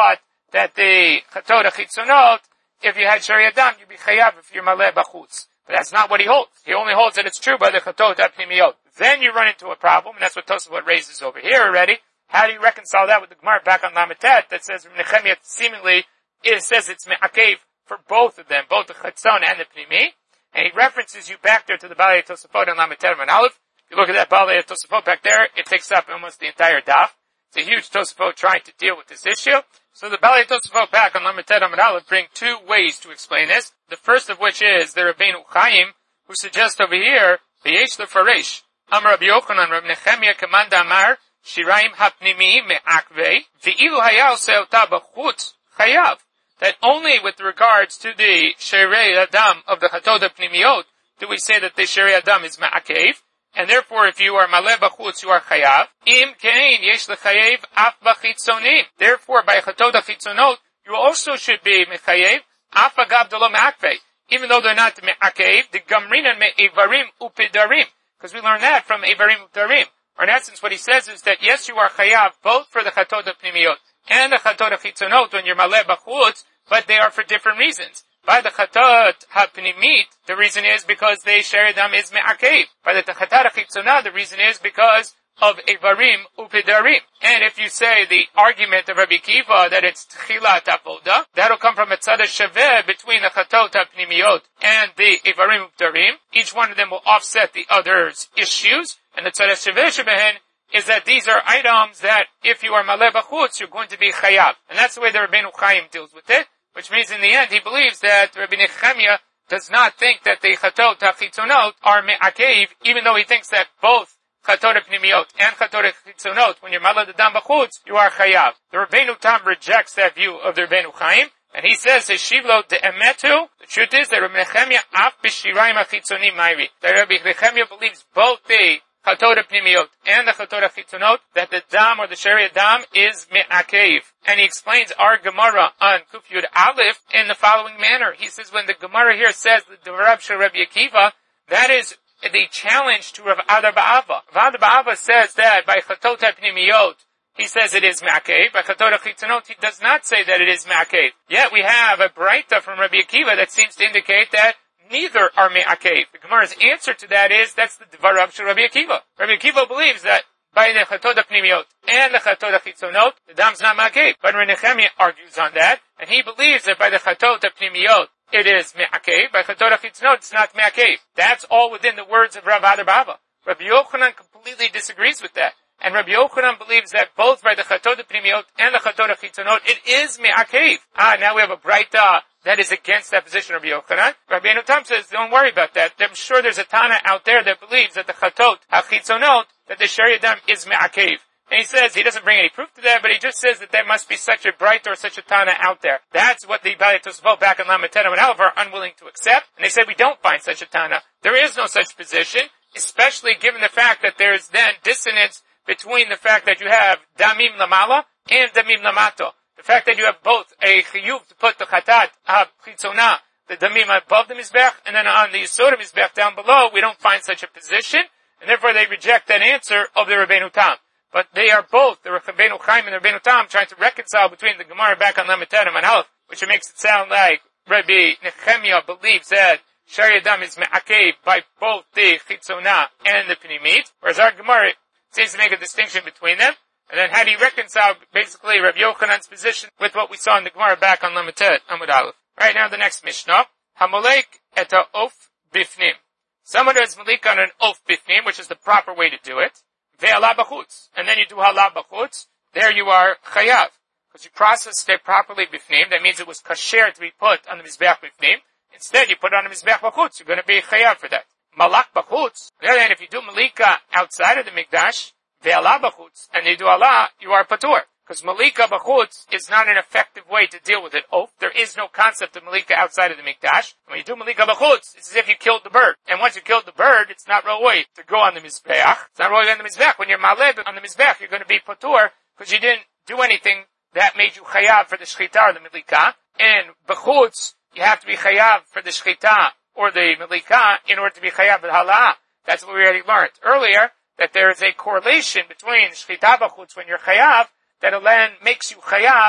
that the chatot chitzonot, if you had shari adam, you'd be chayav if you're maleh bachutz. But that's not what he holds. He only holds that it's true by the chatot apnimiyot. Then you run into a problem, and that's what Tosafot raises over here already. How do you reconcile that with the Gemara back on Lamitet that says Nechemia seemingly says it's me'akev for both of them, both the chatzon and the pnimi? And he references you back there to the Balei Tosafot on Lamitet and Aleph. If you look at that Balei Tosafot back there, it takes up almost the entire daf. It's a huge Tosafot trying to deal with this issue. So the Balei Tosafot back on Lamitet and Aleph bring two ways to explain this. The first of which is the Rabbeinu Chaim, who suggests over here, V'yesh lefaresh, Amar Rabbi Yochanan, Rabbi Nechemia, Kamanda Amar, Shiraim hapnimi me'akvei, V'ilu haya oseh ota b'chutz, chayav. That only with regards to the Sherei Adam of the Chatot Pnimiot do we say that the Sherei Adam is Ma'akev, and therefore if you are Maleh B'chutz you are Chayav. Im Kein Yesh L'chayev Af B'chitzonim. Therefore by Chatot Chitzonot you also should be Mechayev Af Agab Delo Ma'akvei. Even though they're not Me'akev, the Gamrinan Me'evarim Upidarim. Because we learn that from Evarim Upidarim. Or in essence what he says is that yes you are Chayav both for the Chatot Pnimiot and the Chatot Chitzonot when you're Maleh B'chutz, but they are for different reasons. By the Chatot HaPnimit, the reason is because the Sherei Adam is Me'akev. By the Chatot HaChitzonah, the reason is because of Evarim Upidarim. And if you say the argument of Rabbi Kiva that it's Tchilat Avoda, that'll come from a Tzad Shaveh between the Chatot HaPnimiot and the Evarim Upidarim. Each one of them will offset the other's issues. And the Tzad Shaveh Shebehen is that these are items that if you are Maleh B'chutz, you're going to be Chayav. And that's the way the Rabbeinu Chaim deals with it. Which means in the end he believes that Rabbi Nechemia does not think that the Chatot HaChitzonot are Me'akev, even though he thinks that both Chatot HaPnimiot and Chatot HaChitzonot, when you're Maleh Adam B'chutz, you are Chayav. The Rabbeinu Tam rejects that view of the Rabbeinu Chaim, and he says, Shivlo de'emetu, the truth is that Rabbi Nechemia af b'shirayim HaChitzonim Mayri. That Rabbi Nechemia believes both the Chatot HaPnimiot and the Chatot HaChitzonot, that the Dam or the Sherei Adam is Me'akev. And he explains our Gemara on Kuf Yud Aleph in the following manner. He says when the Gemara here says the Dvarav Shel Rabbi Akiva, that is the challenge to Rav Ada Ba'ava. Rav Ada Ba'ava says that by Chatot HaPnimiot, he says it is Me'akev. By Chatot HaChitzonot, he does not say that it is Me'akev. Yet we have a Braita from Rabbi Akiva that seems to indicate that neither are Me'akev. The Gemara's answer to that is, that's the Dvarav Shel Rabbi Akiva. Rabbi Akiva believes that by the Chatot HaPnimiot and the Chatot HaChitzonot, the Dam's not Me'akev. But Rabbi Nechemia argues on that, and he believes that by the Chatot HaPnimiot, it is Me'akev. By Chatot HaChitzonot, it's not Me'akev. That's all within the words of Rav Ada Ba'ava. Rabbi Yochanan completely disagrees with that. And Rabbi Yochanan believes that both by the Chatot HaPnimiot and the Chatot HaChitzonot, it is Me'akev. Now we have a Braita that is against that position of Rabbi Yochanan. Rabbi Enutam says, don't worry about that. I'm sure there's a Tana out there that believes that the Chatot HaChitzonot, that the Sherei Adam is Me'akev. And he says, he doesn't bring any proof to that, but he just says that there must be such a bright or such a Tana out there. That's what the Balei Tosafot back in Lamited and Aleph are unwilling to accept. And they say, we don't find such a Tana. There is no such position, especially given the fact that there is then dissonance between the fact that you have Damim Lamala and Damim Lamato. The fact that you have both a chiyuv to put the chatat chitzonah, the damim above the mizbech, and then on the yisod mizbech down below, we don't find such a position, and therefore they reject that answer of the Rabbeinu Tam. But they are both, the Rabbeinu Chaim and the Rabbeinu Tam, trying to reconcile between the Gemara back on Lamiterim and Aleph, which it makes it sound like Rabbi Nechemia believes that Sherei Adam is me'akev by both the chitzonah and the pnimit, whereas our Gemara seems to make a distinction between them. And then how do you reconcile basically Rabbi Yochanan's position with what we saw in the Gemara back on Lamited Amud Aleph? Right now the next Mishnah. Hamolek et ha'of bifnim. Someone does malik on an of bifnim, which is the proper way to do it. Ve'ala b'chutz. And then you do hala b'chutz. There you are chayav. Because you processed it properly bifnim. That means it was kasher to be put on the mizbeach bifnim. Instead you put it on the mizbeach b'chutz. You're going to be chayav for that. Malak b'chutz. On the other hand, if you do malika outside of the mikdash, ve'ala b'chutz, and you do Allah, you are patur. Because malika b'chutz is not an effective way to deal with it. There is no concept of malika outside of the mikdash. When you do malika b'chutz, it's as if you killed the bird. And once you killed the bird, it's not roi to go on the mizbeach. It's not roi on the mizbeach. When you're maleb on the mizbeach, you're going to be patur, because you didn't do anything that made you chayav for the shchita or the malika. And b'chutz, you have to be chayav for the shchita or the malika in order to be chayav with halah. That's what we already learned earlier, that there is a correlation between shchita b'chutz when you're chayav, that then makes you chayav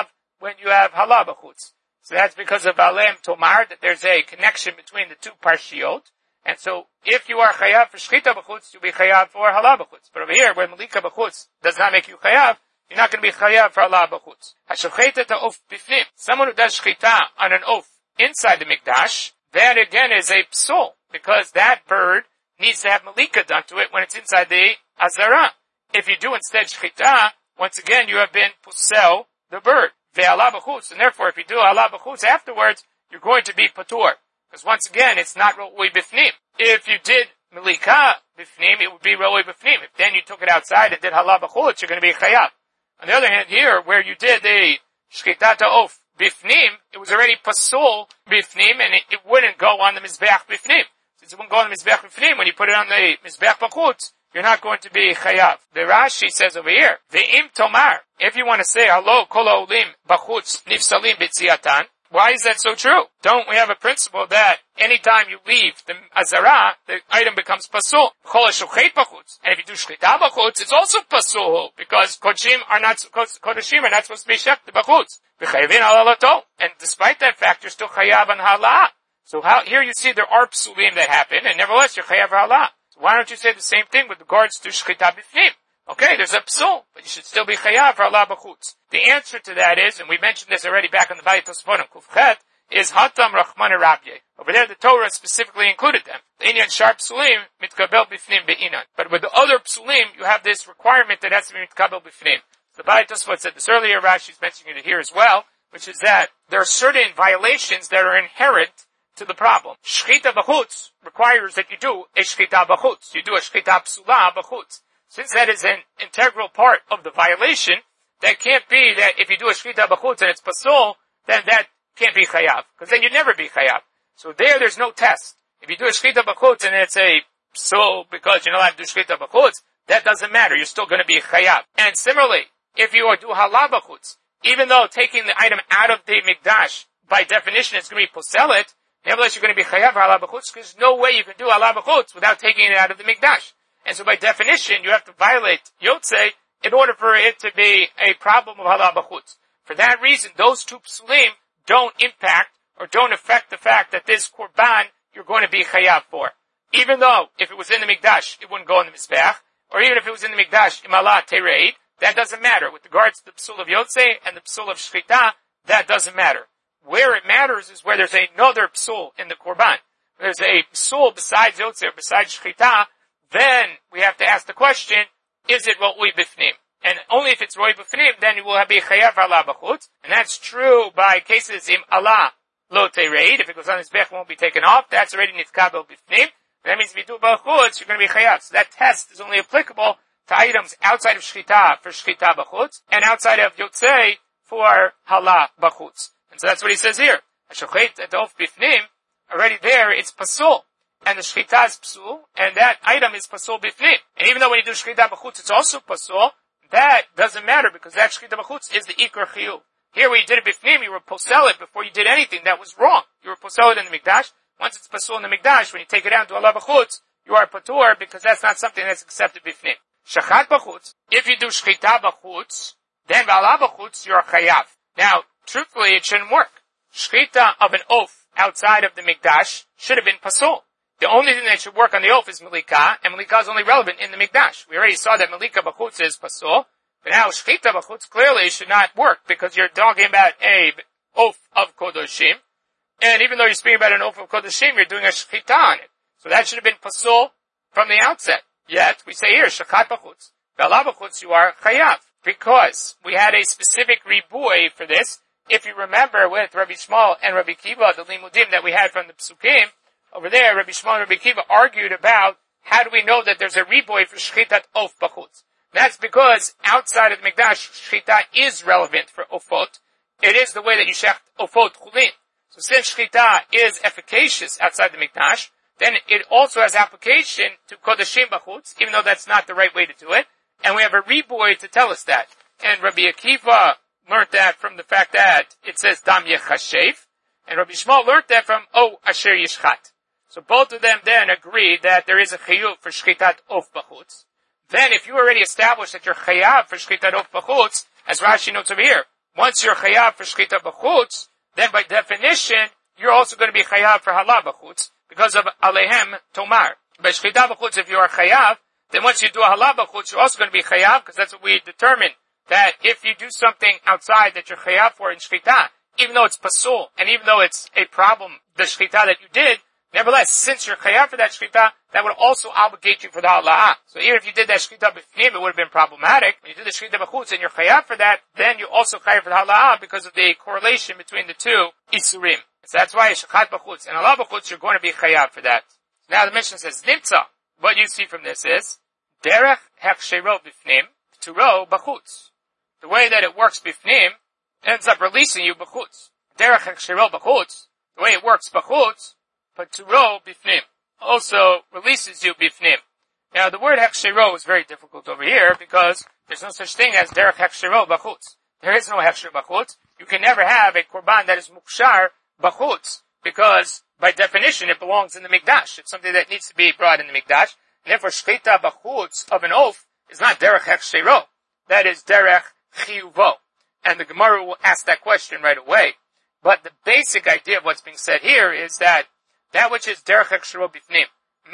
when you have hala b'chutz. So that's because of alem tomar, that there's a connection between the two parshiot. And so, if you are chayav for shchita b'chutz, you'll be chayav for hala b'chutz. But over here, when malika b'chutz does not make you chayav, you're not going to be chayav for hala b'chutz. Hashochet ta'of bifnim. Someone who does shchita on an oaf inside the mikdash, that again is a psul, because that bird needs to have malika done to it when it's inside the azara. If you do instead shchita, once again you have been pusel the bird. Ve'ala b'chutz, and therefore if you do hala b'chutz afterwards, you're going to be patur. Because once again, it's not ro'ui bifnim. If you did malika bifnim, it would be ro'ui bifnim. If then you took it outside and did hala b'chutz, you're going to be chayav. On the other hand, here, where you did the shchita ta'of bifnim, it was already pasul bifnim, and it wouldn't go on the mizbeach bifnim. Since it wouldn't go on the mizbeach bifnim, when you put it on the mizbeach b'chutz, you're not going to be chayav. The Rashi says over here, ve'im tomar, if you want to say, halo kol ha'olim b'chutz nifsalim b'tziatan, why is that so true? Don't we have a principle that anytime you leave the azara, the item becomes pasul? Chol ha'shochet b'chutz. And if you do shchita b'chutz, it's also pasul, because kodashim are not supposed to be shechted b'chutz. V'chayvin halalato. And despite that fact, you're still chayav on hala. So here you see there are psulim that happen, and nevertheless you're chayav hala. So why don't you say the same thing with regards to shchita b'fnim? Okay, there's a psul, but you should still be chayav for hala b'chutz. The answer to that is, and we mentioned this already back in the Bayit Tosfonim Kufchet, is hatam rachmana rabye. Over there the Torah specifically included them. The inyan sharp psulim mitkabel b'fnim be'inan. But with the other psulim, you have this requirement that has to be mitkabel b'fnim. The Bayit Tosfot said this earlier, Rashi's mentioning it here as well, which is that there are certain violations that are inherent to the problem. Shchita b'chutz requires that you do a shchita b'chutz. You do a shchita psula b'chutz. Since that is an integral part of the violation, that can't be that if you do a shchita b'chutz and it's pasul, then that can't be chayav. Because then you'd never be chayav. So there's no test. If you do a shchita b'chutz and it's a psul because you're not allowed to do shchita b'chutz, that doesn't matter. You're still going to be chayav. And similarly, if you do hala b'chutz, even though taking the item out of the mikdash, by definition it's going to be poselet, nevertheless you're going to be chayav for hala b'chutz, because there's no way you can do hala b'chutz without taking it out of the mikdash. And so by definition, you have to violate Yotzei in order for it to be a problem of hala b'chutz. For that reason, those two psulim don't impact or don't affect the fact that this korban you're going to be chayav for. Even though if it was in the mikdash, it wouldn't go in the mizbeach, or even if it was in the mikdash, imala tereid, that doesn't matter. With regards to the psul of Yotzei and the psul of shchita, that doesn't matter. Where it matters is where there's another psul in the korban. There's a psul besides Yotzei or besides shchita, then we have to ask the question, is it ro'ui b'fnim? And only if it's ro'ui b'fnim, then you will be chayav hala b'chutz. And that's true by cases im Allah lo tereid. If it goes on his bech, won't be taken off. That's already nitkabel b'fnim. That means if you do b'chutz, you're going to be chayav. So that test is only applicable to items outside of shchita for shchita b'chutz, and outside of yotzei for hala b'chutz. And so that's what he says here. Hashochet ta'of b'fnim, already there, it's pasul. And the shchita is pasul, and that item is pasul b'fnim. And even though when you do shchita b'chutz, it's also pasul, that doesn't matter, because that shchita b'chutz is the ikar chiyuv. Here when you did it b'fnim, you were posel it before you did anything that was wrong. You were posel it in the mikdash. Once it's pasul in the mikdash, when you take it out to hala b'chutz, you are patur, because that's not something that's accepted b'fnim. Shachat b'chutz, if you do shchita b'chutz, then b'ala b'chutz, you're chayav. Now, truthfully, it shouldn't work. Shchita of an oaf outside of the mikdash should have been pasul. The only thing that should work on the oaf is malika, and malika is only relevant in the mikdash. We already saw that malika b'chutz is pasul, but now shchita b'chutz clearly should not work, because you're talking about a oaf of kodoshim, and even though you're speaking about an oaf of kodoshim, you're doing a shchita on it. So that should have been pasul from the outset. Yet, we say here, shachat b'chutz. B'ala b'chutz, you are chayav. Because we had a specific ribuy for this. If you remember with Rabbi Shmuel and Rabbi Kiva, the limudim that we had from the psukim, over there, Rabbi Shmuel and Rabbi Kiva argued about how do we know that there's a ribuy for shchitat of b'chutz. That's because outside of the mikdash, shchita is relevant for ofot. It is the way that you shecht ofot chulin. So since shchita is efficacious outside the mikdash, then it also has application to kodashim b'chutz, even though that's not the right way to do it. And we have a ribuy to tell us that. And Rabbi Akiva learned that from the fact that it says dam yechashev, and Rabbi Shmuel learned that from asher yishchat. So both of them then agree that there is a chiyuv for shchitat of b'chutz. Then if you already established that you're chayav for shchitat of b'chutz, as Rashi notes over here, once you're chayav for shchita b'chutz, then by definition, you're also going to be chayav for hala b'chutz, because of alehem tomar. By shchita b'chutz, if you are chayav, then once you do a hala b'chutz, you're also going to be chayav, because that's what we determined, that if you do something outside that you're chayav for in shchita, even though it's pasul, and even though it's a problem, the shchita that you did, nevertheless, since you're chayav for that shchita, that would also obligate you for the hala'ah. So even if you did that shchita b'fnim, it would have been problematic. When you do the shchita b'chutz and you're chayav for that, then you also chayav for the hala'ah because of the correlation between the two isurim. So that's why shechat b'chutz and hala'ah b'chutz, you're going to be chayav for that. Now the Mishnah says, nimtza. What you see from this is, derech hechshero b'fnim, turo b'chutz. The way that it works b'fnim ends up releasing you b'chutz. Derech hechshero b'chutz, the way it works b'chutz, but turo b'fnim also releases you b'fnim. Now the word hechshero is very difficult over here because there's no such thing as derech hechshero b'chutz. There is no hechsher b'chutz. You can never have a korban that is mukshar b'chutz because by definition it belongs in the mikdash. It's something that needs to be brought in the mikdash. And therefore shchita b'chutz of an oath is not derech hechshero. That is derech chiyuvo. And the Gemara will ask that question right away. But the basic idea of what's being said here is that which is derech hechshero b'fnim,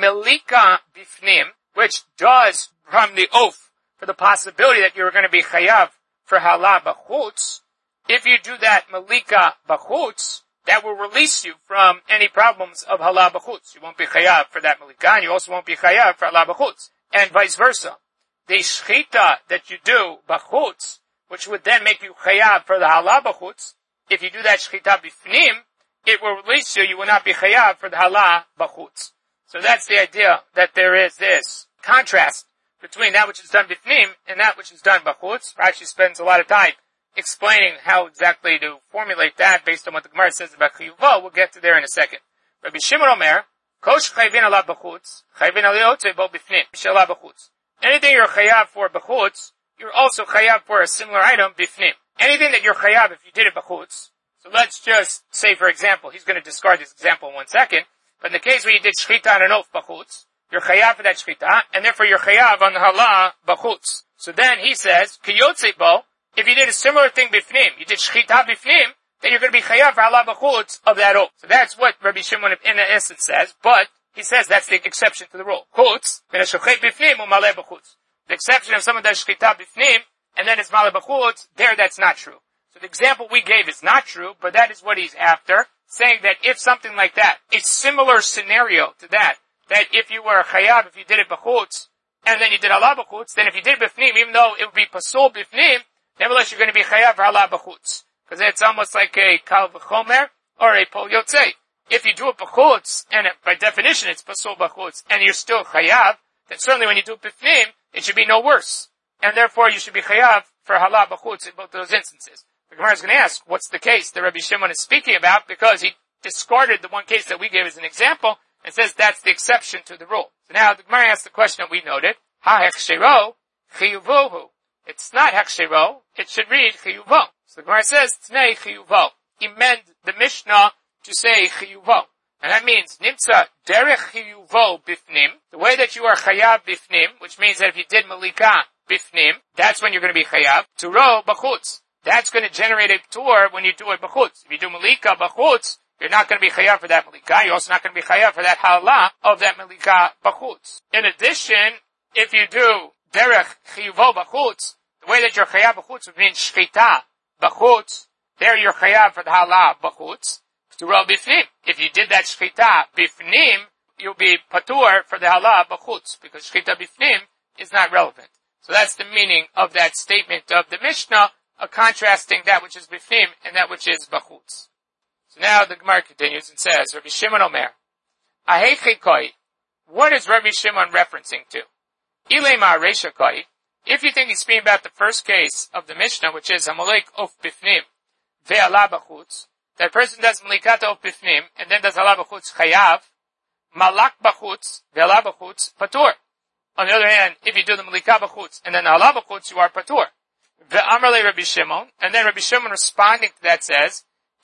melika b'fnim, which does from the oath for the possibility that you're going to be chayav for hala b'chutz, if you do that melika b'chutz, that will release you from any problems of hala b'chutz. You won't be chayav for that melika, and you also won't be chayav for hala b'chutz. And vice versa. The shchita that you do b'chutz, which would then make you chayav for the hala b'chutz, if you do that shchita b'fnim, it will release you, you will not be chayav for the hala b'chutz. So that's the idea, that there is this contrast between that which is done b'fnim and that which is done b'chutz. Rashi spends a lot of time explaining how exactly to formulate that based on what the Gemara says about chiyuvo. We'll get to there in a second. Rabbi Shimon Omer, kosh chayvin ala b'chutz, chayvin ala yotze bo b'fnim, shala b'chutz. Anything you're chayav for b'chutz, you're also chayav for a similar item b'fnim. Anything that you're chayav if you did it b'chutz. So let's just say, for example, he's going to discard this example in 1 second, but in the case where you did shchita on an oath b'chutz, you're chayav for that shchita, and therefore you're chayav on the hala b'chutz. So then he says, kiyotze bo, if you did a similar thing b'fnim, you did shchita b'fnim, then you're going to be chayav for hala b'chutz of that oath. So that's what Rabbi Shimon in essence says, but he says that's the exception to the rule. Chutz, ben hashochet b'fnim u'maleh b'chutz. The exception of someone does shchita b'fnim, and then it's maleh b'chutz, there that's not true. So the example we gave is not true, but that is what he's after, saying that if something like that, a similar scenario to that if you were a chayav, if you did it b'chutz, and then you did hala b'chutz, then if you did it b'fnim, even though it would be pasul b'fnim, nevertheless you're going to be chayav for hala b'chutz. Because it's almost like a kal v'chomer, or a pol yotzei. If you do it b'chutz, and by definition it's pasul b'chutz, and you're still chayav, then certainly when you do it b'fnim, it should be no worse. And therefore you should be chayav for hala b'chutz in both those instances. The Gemara is going to ask, what's the case that Rabbi Shimon is speaking about? Because he discarded the one case that we gave as an example and says that's the exception to the rule. So now the Gemara asks the question that we noted, ha hechshero chiyuvohu. It's not hechshero, it should read chiyuvo. So the Gemara says, tnei chiyuvo. He meant the Mishnah to say chiyuvo. And that means, nimtza derech chiyuvo bifnim, the way that you are chayav bifnim, which means that if you did malika bifnim, that's when you're going to be chayav, turo b'chutz. That's going to generate a ptur when you do it b'chutz. If you do malika b'chutz, you're not going to be chayav for that malika. You're also not going to be chayav for that hala of that malika b'chutz. In addition, if you do derech chiyuvo b'chutz, the way that you're chayav b'chutz would mean shchita b'chutz. There you're chayav for the hala b'chutz. P'tura b'fnim. If you did that shchita b'fnim, you'll be patur for the hala b'chutz because shchita b'fnim is not relevant. So that's the meaning of that statement of the Mishnah, contrasting that which is b'fnim and that which is b'chutz. So now the Gemara continues and says, Rabbi Shimon Omer, Aheichi koi, what is Rabbi Shimon referencing to? Ilema reisha koi, if you think he's speaking about the first case of the Mishnah, which is Hamalek of b'fnim, ve'ala b'chutz, that person does malikata of b'fnim, and then does hala b'chutz chayav, malak b'chutz, ve'ala b'chutz, patur. On the other hand, if you do the malika b'chutz, and then the hala b'chutz, you are patur. Ve'amrle Rabbi Shimon, and then Rabbi Shimon responding to that says,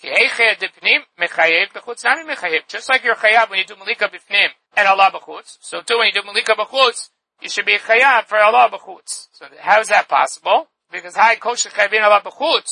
just like you're chayav when you do malika b'fnim and hala b'chutz, so too when you do malika b'chutz, you should be chayav for hala b'chutz. So how is that possible? Because hai kosher chayvin hala b'chutz,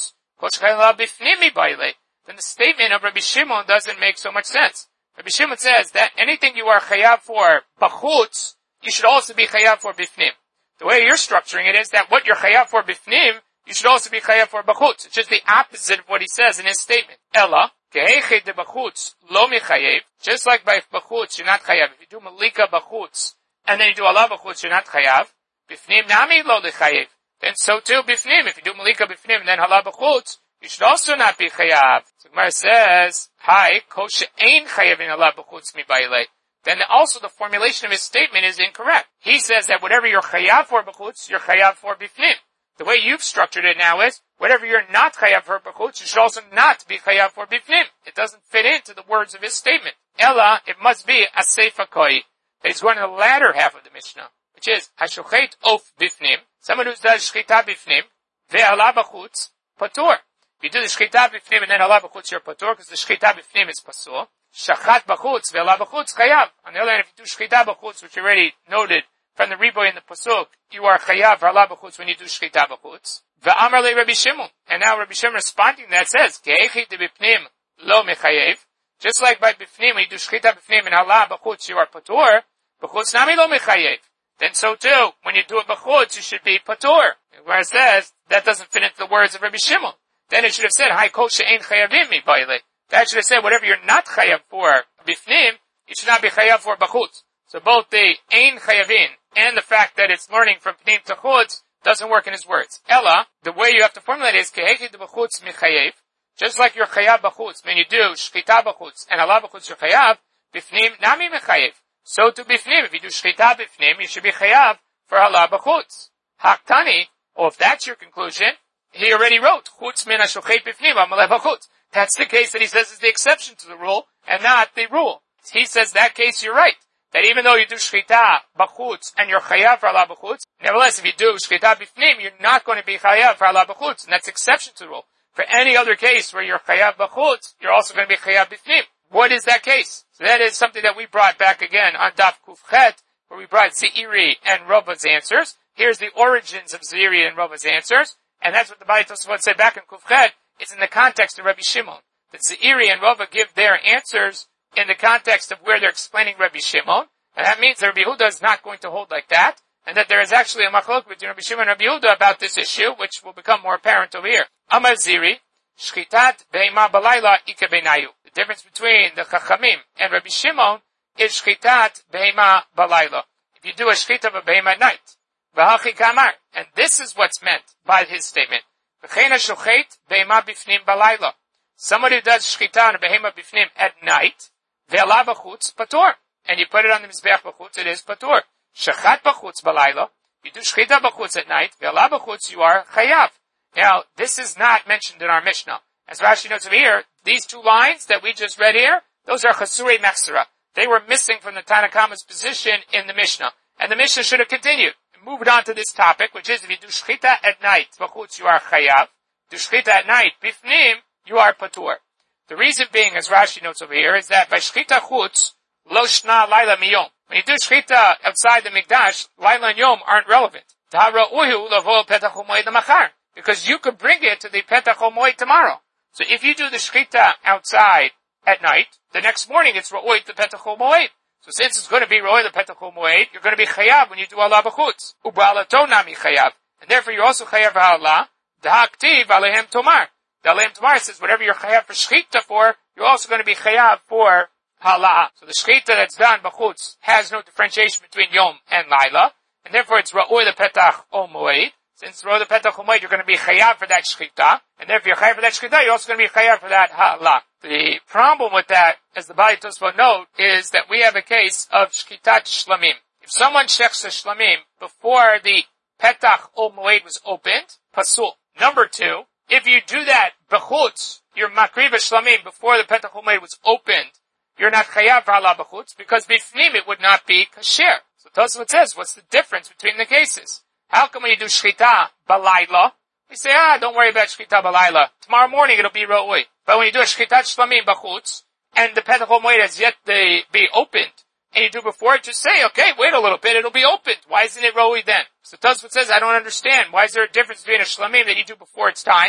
then the statement of Rabbi Shimon doesn't make so much sense. Rabbi Shimon says that anything you are chayav for b'chutz, you should also be chayav for bifnim. The way you're structuring it is that what you're chayav for bifnim, you should also be chayav for b'chutz. It's just the opposite of what he says in his statement. Ella, keheched de b'chutz lo michayev, just like by b'chutz you're not chayav. If you do malika b'chutz, and then you do Allah b'chutz, you're not chayav. Bifnim nami lo lechayev. Then so too bifnim, if you do malika bifnim and then Allah b'chutz, you should also not be chayav. So Gemara says, hi, koshe ein chayavin Allah b'chutz mi bailei. Then also the formulation of his statement is incorrect. He says that whatever you're chayav for b'chutz, you're chayav for bifnim. The way you've structured it now is, whatever you're not chayav for b'chutz, you should also not be chayav for bifnim. It doesn't fit into the words of his statement. Ella, it must be a seifa koi. That he's going to the latter half of the Mishnah, which is, hashochet of bifnim, someone who does shchita bifnim, ve'ala b'chutz, patur. If you do the shchita b'fnim and then Allah b'chutz, you're patur, because the shchita b'fnim is pasul. Shachat b'chutz, ve'Allah b'chutz, chayav. On the other hand, if you do shchita b'chutz, which you already noted from the riboy in the pasuk, you are chayav for Allah b'chutz when you do shchita b'chutz. Ve'amar le Rabbi Shimon. And now Rabbi Shimon responding to that says, ke'echid de b'fnim lo mechayev. Just like by b'fnim, when you do shchita b'fnim and Allah b'chutz, you are patur. B'chutz nami lo mechayev. Then so too, when you do it b'chutz, you should be patur. Where it says, that doesn't fit into the words of Rabbi Shimon. Then it should have said, "Hai kol she'ein chayavim mi baile." That should have said, whatever you're not chayav for bifnim, you should not be chayav for b'chutz. So both the ein chayavin and the fact that it's learning from pnim to chutz doesn't work in his words. Ella, the way you have to formulate it is kehekid b'chutz mi chayev. Just like you're chayav b'chutz, when you do shchita b'chutz and Allah b'chutz you're chayav, bifnim nami mi chayev. So to bifnim, if you do shchita bifnim, you should be chayav for Allah b'chutz. Haktani, or if that's your conclusion, he already wrote, chutz min hashochet bifnim amaleh b'chutz. That's the case that he says is the exception to the rule, and not the rule. He says that case you're right. That even though you do shchita b'chutz, and you're chayav for Allah b'chutz, nevertheless, if you do shchita bifnim, you're not going to be chayav for Allah b'chutz, and that's exception to the rule. For any other case where you're chayav b'chutz, you're also going to be chayav bifnim. What is that case? So that is something that we brought back again on Daf Kuf Chet, where we brought Zeiri and Rava's answers. Here's the origins of Zeiri and Rava's answers. And that's what the Bali Tosafot said back in Kuf Chet. It's in the context of Rabbi Shimon. That Zeiri and Rava give their answers in the context of where they're explaining Rabbi Shimon. And that means that Rabbi Yehuda is not going to hold like that. And that there is actually a machlok between Rabbi Shimon and Rabbi Yehuda about this issue, which will become more apparent over here. Amar Zeiri, shchitat be'ema balayla ike beinayu. The difference between the Chachamim and Rabbi Shimon is shchitat be'ema balayla. If you do a shchita of a be'ema at night. V'hachi kamar. And this is what's meant by his statement. V'cheina shochet be'ema bifnim balayla. Somebody who does shchita on a behema bifnim at night, ve'ala b'chutz patur. And you put it on the mizbeach b'chutz, it is patur. Shachat b'chutz balayla. You do shchita b'chutz at night, ve'ala b'chutz, you are chayav. Now, this is not mentioned in our Mishnah. As Rashi notes over here, these two lines that we just read here, those are chasurei mechsera. They were missing from the Tanna Kama's position in the Mishnah. And the Mishnah should have continued. Moved on to this topic, which is if you do shchita at night, b'chutz, you are chayav. Do shchita at night, bifnim, you are patur. The reason being, as Rashi notes over here, is that by shchita chutz, lo shna laila miyom. When you do shchita outside the mikdash, laila and yom aren't relevant. Ta'ra'uhu lavo petach u'moed l'machar. Because you could bring it to the petach u'moed tomorrow. So if you do the shchita outside at night, the next morning it's ra'oi the petach u'moed. So since it's going to be ra'oi the petach u'moed, you're going to be chayav when you do Allah b'chutz. U'ba'alato nami chayav. And therefore you're also chayav ha'Allah. Da'aktiv alehem tomar. The alehem tomar says whatever you're chayav for shchita for, you're also going to be chayav for ha'Allah. So the shchita that's done b'chutz has no differentiation between yom and laila. And therefore it's ra'oi the petach u'moed. Since ra'oi the petach u'moed, you're going to be chayav for that shchita. And therefore you're chayav for that shchita, you're also going to be chayav for that ha'Allah. The problem with that, as the Bali Tosafot note, is that we have a case of shchitat shlamim. If someone shechs a shlamim before the petach u'moed was opened, pasul. Number two, if you do that b'chutz, your makriv shlamim before the petach u'moed was opened, you're not chayav for Allah b'chutz, because bifnim it would not be kasher. So Tosafot says, what's the difference between the cases? How come when you do shchita balayla, we say, don't worry about shchita balayla. Tomorrow morning it'll be ra'oi. But when you do a shchitat shlamim b'chutz, and the petach u'moed has yet to be opened, and you do before it, just say, okay, wait a little bit, it'll be opened. Why isn't it ra'oi then? So Tosafot says, I don't understand. Why is there a difference between a shlamim that you do before it's time,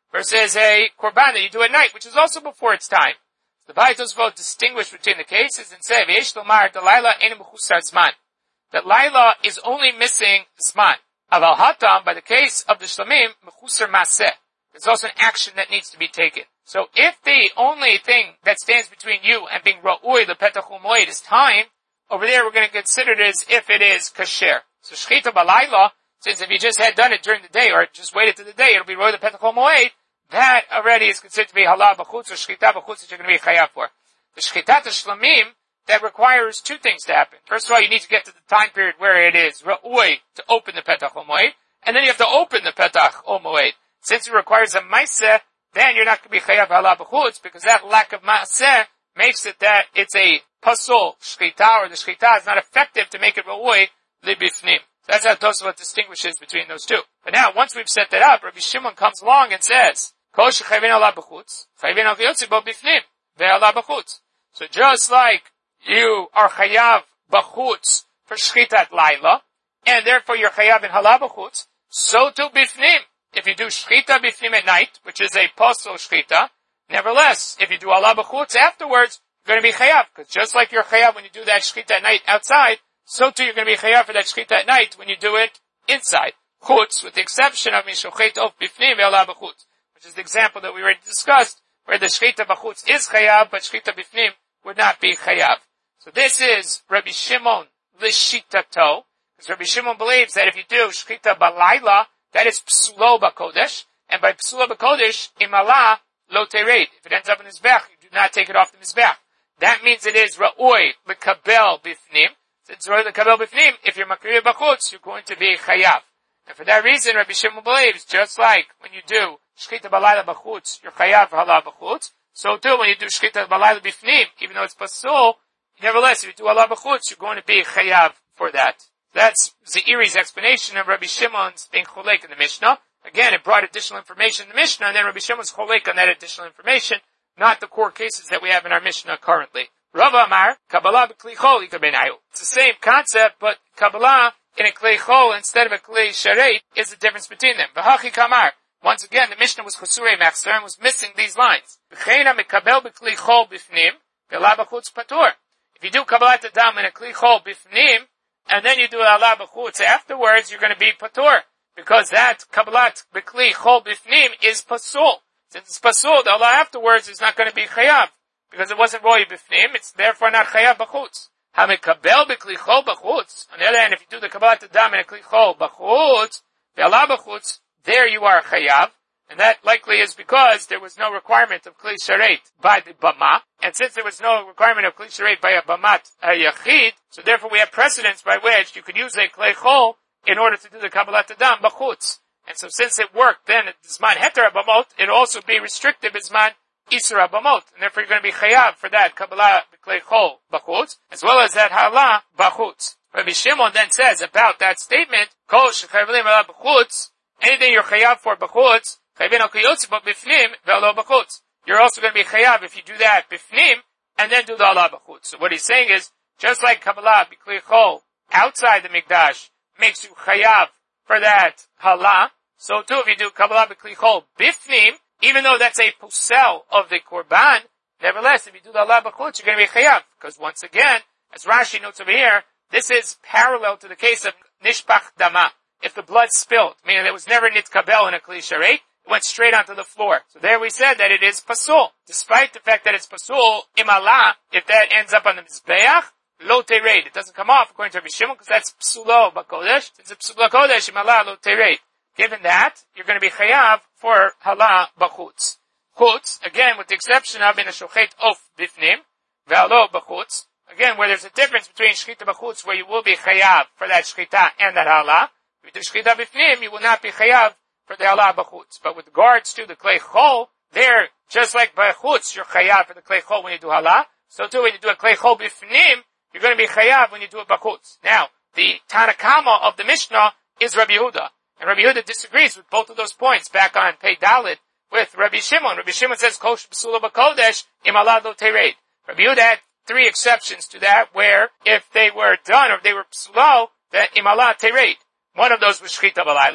versus a korban that you do at night, which is also before its time. The Ba'ai Tosfot distinguish between the cases and say, V'yesh lomar delaila ein mechusar zman. That Laila is only missing zman. Aval hatam, by the case of the shlamim, mechusar maseh. There's also an action that needs to be taken. So if the only thing that stands between you and being ra'ui lepetach u'moed is time, over there we're going to consider it as if it is kasher. So shchita b'layla, since if you just had done it during the day or just waited to the day, it'll be ra'ui lepetach u'moed, that already is considered to be halal b'chutz or shchita b'chutz that you're going to be chayav for. The shchitat shlamim, that requires two things to happen. First of all, you need to get to the time period where it is ra'ui to open the petach u'moed, and then you have to open the petach u'moed. Since it requires a maaseh, then you're not going to be chayav halal b'chutz, because that lack of maaseh makes it that it's a pasul shchita, or the shchita is not effective to make it ra'ui libifnim. So that's how Tosfot distinguishes between those two. But now, once we've set that up, Rabbi Shimon comes along and says, Kol shechayvin halal b'chutz, chayvin al kiyotzi bo bifnim, ve'halal b'chutz. So just like you are chayav b'chutz for shchitat laila, and therefore you're chayav in halal b'chutz, so too bifnim. If you do shchita bifnim at night, which is a pasul shchita, nevertheless, if you do halal b'chutz afterwards, you're going to be chayav, because just like you're chayav when you do that shchita at night outside, so too you're going to be chayav for that shchita at night when you do it inside. Chutz, with the exception of mishochet of bifnim ve'halal b'chutz, which is the example that we already discussed, where the shchita b'chutz is chayav, but shchita bifnim would not be chayav. So this is Rabbi Shimon l'shitato, because Rabbi Shimon believes that if you do shchita b'layla, that is psulo b'kodesh, and by psulo b'kodesh, imala lo tered. If it ends up in the mizbech, you do not take it off the mizbech. That means it is ra'oi l'kabel bifnim. Since ra'oi l'kabel bifnim, if you're makriya b'chutz, you're going to be chayav. And for that reason, Rabbi Shimon believes, just like when you do shchita b'layla b'chutz, you're chayav halal b'chutz, so too when you do shchita b'layla bifnim, even though it's pasul, nevertheless, if you do halal b'chutz, you're going to be chayav for that. That's Zeiri's explanation of Rabbi Shimon's being cholek in the Mishnah. Again, it brought additional information in the Mishnah, and then Rabbi Shimon's cholek on that additional information, not the core cases that we have in our Mishnah currently. Rava Amar, Kabbalah b'kli chol ikabenayu. It's the same concept, but Kabbalah in a kli chol instead of a kli sharet is the difference between them. V'hachi kamar. Once again, the Mishnah was chosurei machzer and was missing these lines. V'cheina mikabel b'kli chol bifnim, ve'la b'chutz patur. If you do Kabbalat Adam in a kli chol bifnim, and then you do halal b'chutz afterwards, you're going to be patur, because that Kabbalat b'kli chol bifnim is pasul. Since it's pasul, the halal afterwards is not going to be chayav, because it wasn't roi bifnim, it's therefore not chayav b'chutz. Hamikabel b'kli chol b'chutz. On the other hand, if you do the Kabbalat Adam in a kli chol b'chutz, the halal b'chutz, there you are chayav, and that likely is because there was no requirement of kli sharet by the bama, and since there was no requirement of kli sharet by a bamat yachid, so therefore we have precedents by which you could use a kli chol in order to do the Kabbalat Adam b'chutz. And so since it worked then at Zman Heter Abamot, it'll also be restricted at Zman Isra Abamot. And therefore you're going to be chayav for that Kabbalah B'klei Chol B'chutz, as well as that Halah B'chutz. Rabbi Shimon then says about that statement, Kol Shechayvelim Halah B'chutz, anything you're chayav for B'chutz, Chayvin Al Kiyotzi B'Bifnim Ve'alo B'chutz. You're also going to be chayav if you do that Bifnim, and then do the Halah B'chutz. So what he's saying is, just like Kabbalah B'klei Chol outside the Mikdash makes you chayav for that Halah, so too if you do Kabbalah b'kli chol bifnim, even though that's a pusel of the korban, nevertheless, if you do the halal b'chutz, you're going to be chayav. Because once again, as Rashi notes over here, this is parallel to the case of nishpach dama. If the blood spilled, meaning there was never nitkabel in a kli sharet, it went straight onto the floor. So there we said that it is pasul. Despite the fact that it's pasul, imala, if that ends up on the mizbeach, lo tered. It doesn't come off according to Rabbi Shimon, because that's psulo b'kodesh. Since it's psulo b'kodesh, imala lo tered. Given that, you're going to be chayav for halah b'chutz. Chutz, again, with the exception of in a shochet of bifnim, ve'alo b'chutz. Again, where there's a difference between shchita b'chutz, where you will be chayav for that shchita and that halah. If you do shchita bifnim, you will not be chayav for the halah b'chutz. But with regards to the klei chol, there, just like b'chutz, you're chayav for the klei chol when you do halah. So too, when you do a klei chol bifnim, you're going to be chayav when you do a b'chutz. Now, the Tanakama of the Mishnah is Rabbi Yehuda. And Rabbi Yehuda disagrees with both of those points back on Pei Dalet with Rabbi Shimon. Rabbi Shimon says, Kosh b'sula b'kodesh im alad lo tered. Rabbi Yehuda had three exceptions to that, where if they were done or if they were psulo, that im alad tered. One of those was shchita b'layla.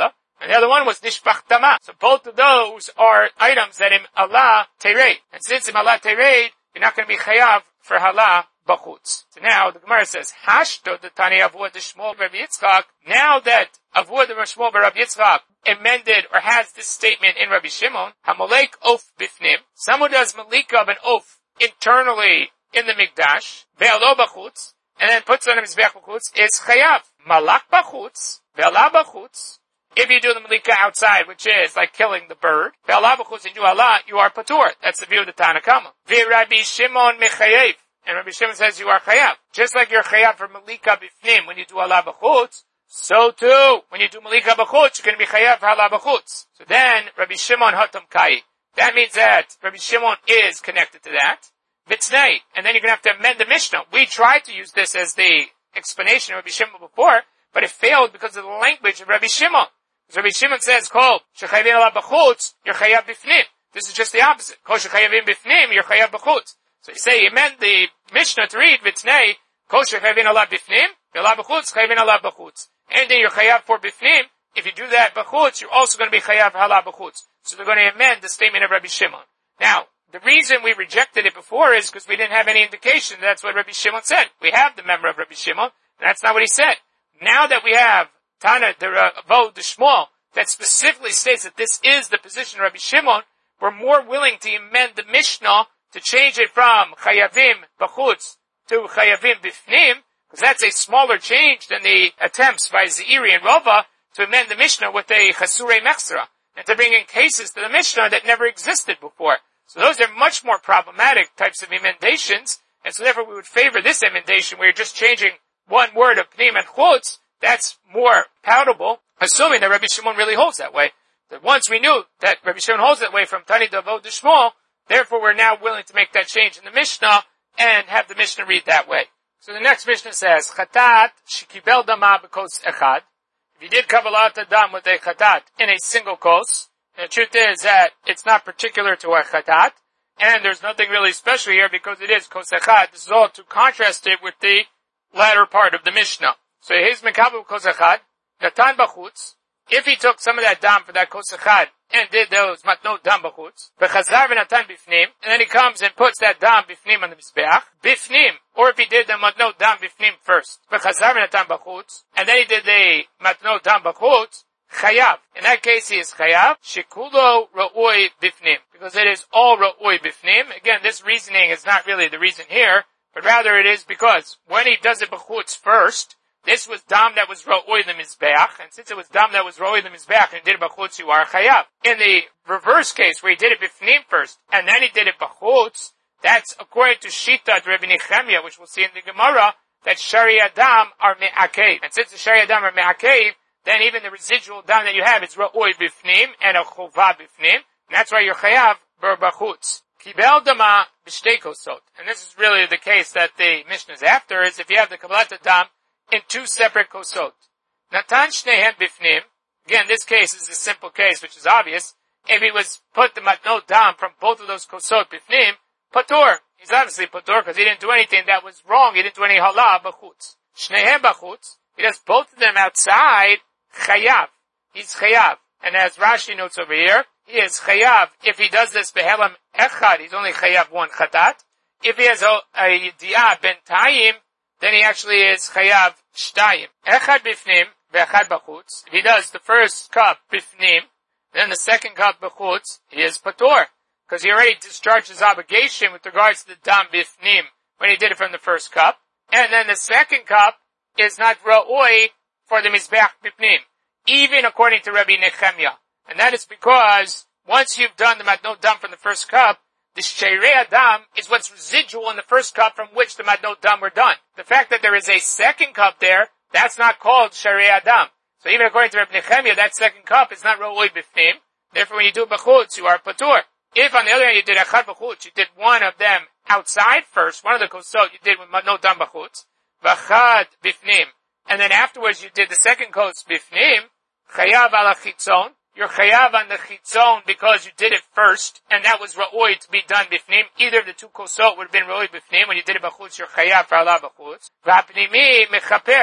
and the other one was nishpach dama. So both of those are items that im Allah tereid. And since im Allah tereid, you're not going to be chayav for halah bachutz. So now the Gemara says, Hashto the Tani Avud the Shmuel Rabbi Yitzchak. Now that Avud the Shmuel Rabbi Yitzchak amended or has this statement in Rabbi Shimon, Hamalek oaf bifnim. Someone does malika of an oaf internally in the mikdash, ve'alo bachutz, and then puts on a mizbeach bachutz, is chayav. Malak bachutz, ve'ala bachutz. If you do the malika outside, which is like killing the bird, ve'ala bachutz, and you Allah, you are patur. That's the view of the Tanna Kama. Ve'Rabbi Shimon mechayev. And Rabbi Shimon says you are chayav. Just like you're chayav for malika bifnim when you do Allah b'chutz, so too, when you do malika b'chutz, you're going to be chayav for Allah b'chutz. So then, Rabbi Shimon hatam kai. That means that Rabbi Shimon is connected to that. Vitznei. And then you're going to have to amend the Mishnah. We tried to use this as the explanation of Rabbi Shimon before, but it failed because of the language of Rabbi Shimon. Because Rabbi Shimon says, Kol shechayavim Allah b'chutz, you're chayav bifnim. This is just the opposite. Kol shechayavim bifnim, you're chayav b'chutz. So you say, you amend the Mishnah to read, Vitznei, kosher chayavin Allah bifnim, Allah b'chutz, chayavin Allah b'chutz. Anything you're chayav for bifnim, if you do that b'chutz, you're also going to be chayav Allah b'chutz. So they're going to amend the statement of Rabbi Shimon. Now, the reason we rejected it before is because we didn't have any indication that's what Rabbi Shimon said. We have the member of Rabbi Shimon, and that's not what he said. Now that we have Tana, the Avod, the Shmuel, that specifically states that this is the position of Rabbi Shimon, we're more willing to amend the Mishnah to change it from chayavim b'chutz to chayavim bifnim, because that's a smaller change than the attempts by Zeiri and Rava to amend the Mishnah with a chasurei mechsera, and to bring in cases to the Mishnah that never existed before. So those are much more problematic types of emendations, and so therefore we would favor this emendation where you're just changing one word of pnim and chutz. That's more palatable, assuming that Rabbi Shimon really holds that way. That once we knew that Rabbi Shimon holds that way from Tani Avod the Shmuel, therefore, we're now willing to make that change in the Mishnah and have the Mishnah read that way. So the next Mishnah says, Chatat shekibel dama b'kos echad. If you did kabbalat dam with a chatat in a single kos, the truth is that it's not particular to a chatat, and there's nothing really special here because it is kos echad. This is all to contrast it with the latter part of the Mishnah. So here's mekabel kos echad, natan b'chutz. If he took some of that dam for that kos echad and did those matnot dam b'chutz, v'chazar v'natan bifnim, and then he comes and puts that dam bifnim on the mizbeach, bifnim, or if he did the matnot dam bifnim first, v'chazar v'natan b'chutz, and then he did the matnot dam b'chutz, chayav. In that case he is chayav, shekulo ra'oi bifnim, because it is all ra'oi bifnim. Again, this reasoning is not really the reason here, but rather it is because when he does it b'chutz first, this was dam that was ro'oi the mizbeach, and since it was dam that was ro'oi the mizbeach and he did it b'chutz, you are chayav. In the reverse case, where he did it b'fnim first, and then he did it b'chutz, that's according to Shita Rabbi Nechemia, which we'll see in the Gemara, that shari adam are me'akev. And since the shari adam are me'akev, then even the residual dam that you have is ro'oi b'fnim and a chova b'fnim, and that's why you're chayav b'chutz. Kibel dama b'shtei kosot. And this is really the case that the Mishnah is after, is if you have the kabbalat dam in two separate kosot. Natan shnehem bifnim. Again, this case is a simple case, which is obvious. If he was put the matnot dam from both of those kosot bifnim, patur. He's obviously patur because he didn't do anything that was wrong. He didn't do any halah b'chutz. Shnehem b'chutz. He does both of them outside. Chayav. He's chayav. And as Rashi notes over here, he is chayav. If he does this behelam echad, he's only chayav one chatat. If he has a yediah ben tayim, then he actually is chayav shtayim. Echad bifnim, ve'echad b'chutz. If he does the first cup bifnim, then the second cup b'chutz, he is patur. Because he already discharged his obligation with regards to the dam bifnim when he did it from the first cup. And then the second cup is not ra'oi for the mizbeach bifnim, even according to Rabbi Nechemia. And that is because once you've done the matnot dam from the first cup, the sheirei adam is what's residual in the first cup from which the matnot dam were done. The fact that there is a second cup there, that's not called sheirei adam. So even according to Rabbi Nechemia, that second cup is not ro'oi b'fnim. Therefore, when you do b'chutz, you are patur. If on the other hand you did echad b'chutz, you did one of them outside first, one of the kosot you did with matnot dam b'chutz, v'chad b'fnim, and then afterwards you did the second kos b'fnim, chayav ala chitzon. You're chayav on the chitzon because you did it first, and that was ra'oi to be done bifnim. Either of the two kosot would have been ra'oi bifnim. When you did it b'chutz, you're chayav for Allah b'chutz. V'apnimi mechaper.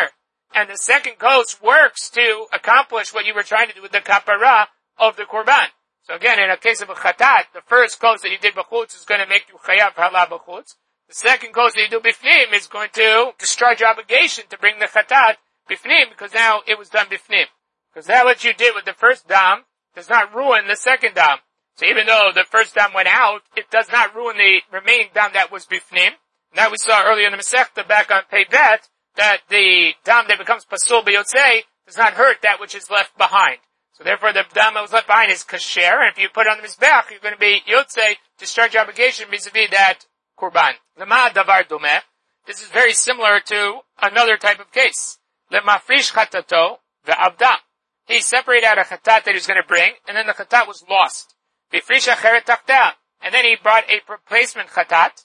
and the second coat works to accomplish what you were trying to do with the kapara of the korban. So again, in a case of a chatat, the first coat that you did b'chutz is going to make you chayav hala b'chutz. The second coat that you do bifnim is going to discharge your obligation to bring the chatat bifnim, because now it was done bifnim. Because now what you did with the first dam does not ruin the second dam. So even though the first dam went out, it does not ruin the remaining dam that was bifnim. Now we saw earlier in the Masechta back on Pei Bet that the dam that becomes pasul b'yotzei does not hurt that which is left behind. So therefore the dam that was left behind is kasher, and if you put it on the mizbeach, you're going to be yotzei, discharge your obligation vis-a-vis that kurban. Lema davar domeh. This is very similar to another type of case. Lemafrish chatato ve'abda. He separated out a chatat that he was going to bring, and then the chatat was lost. Bifrish acheret takta. And then he brought a replacement chatat.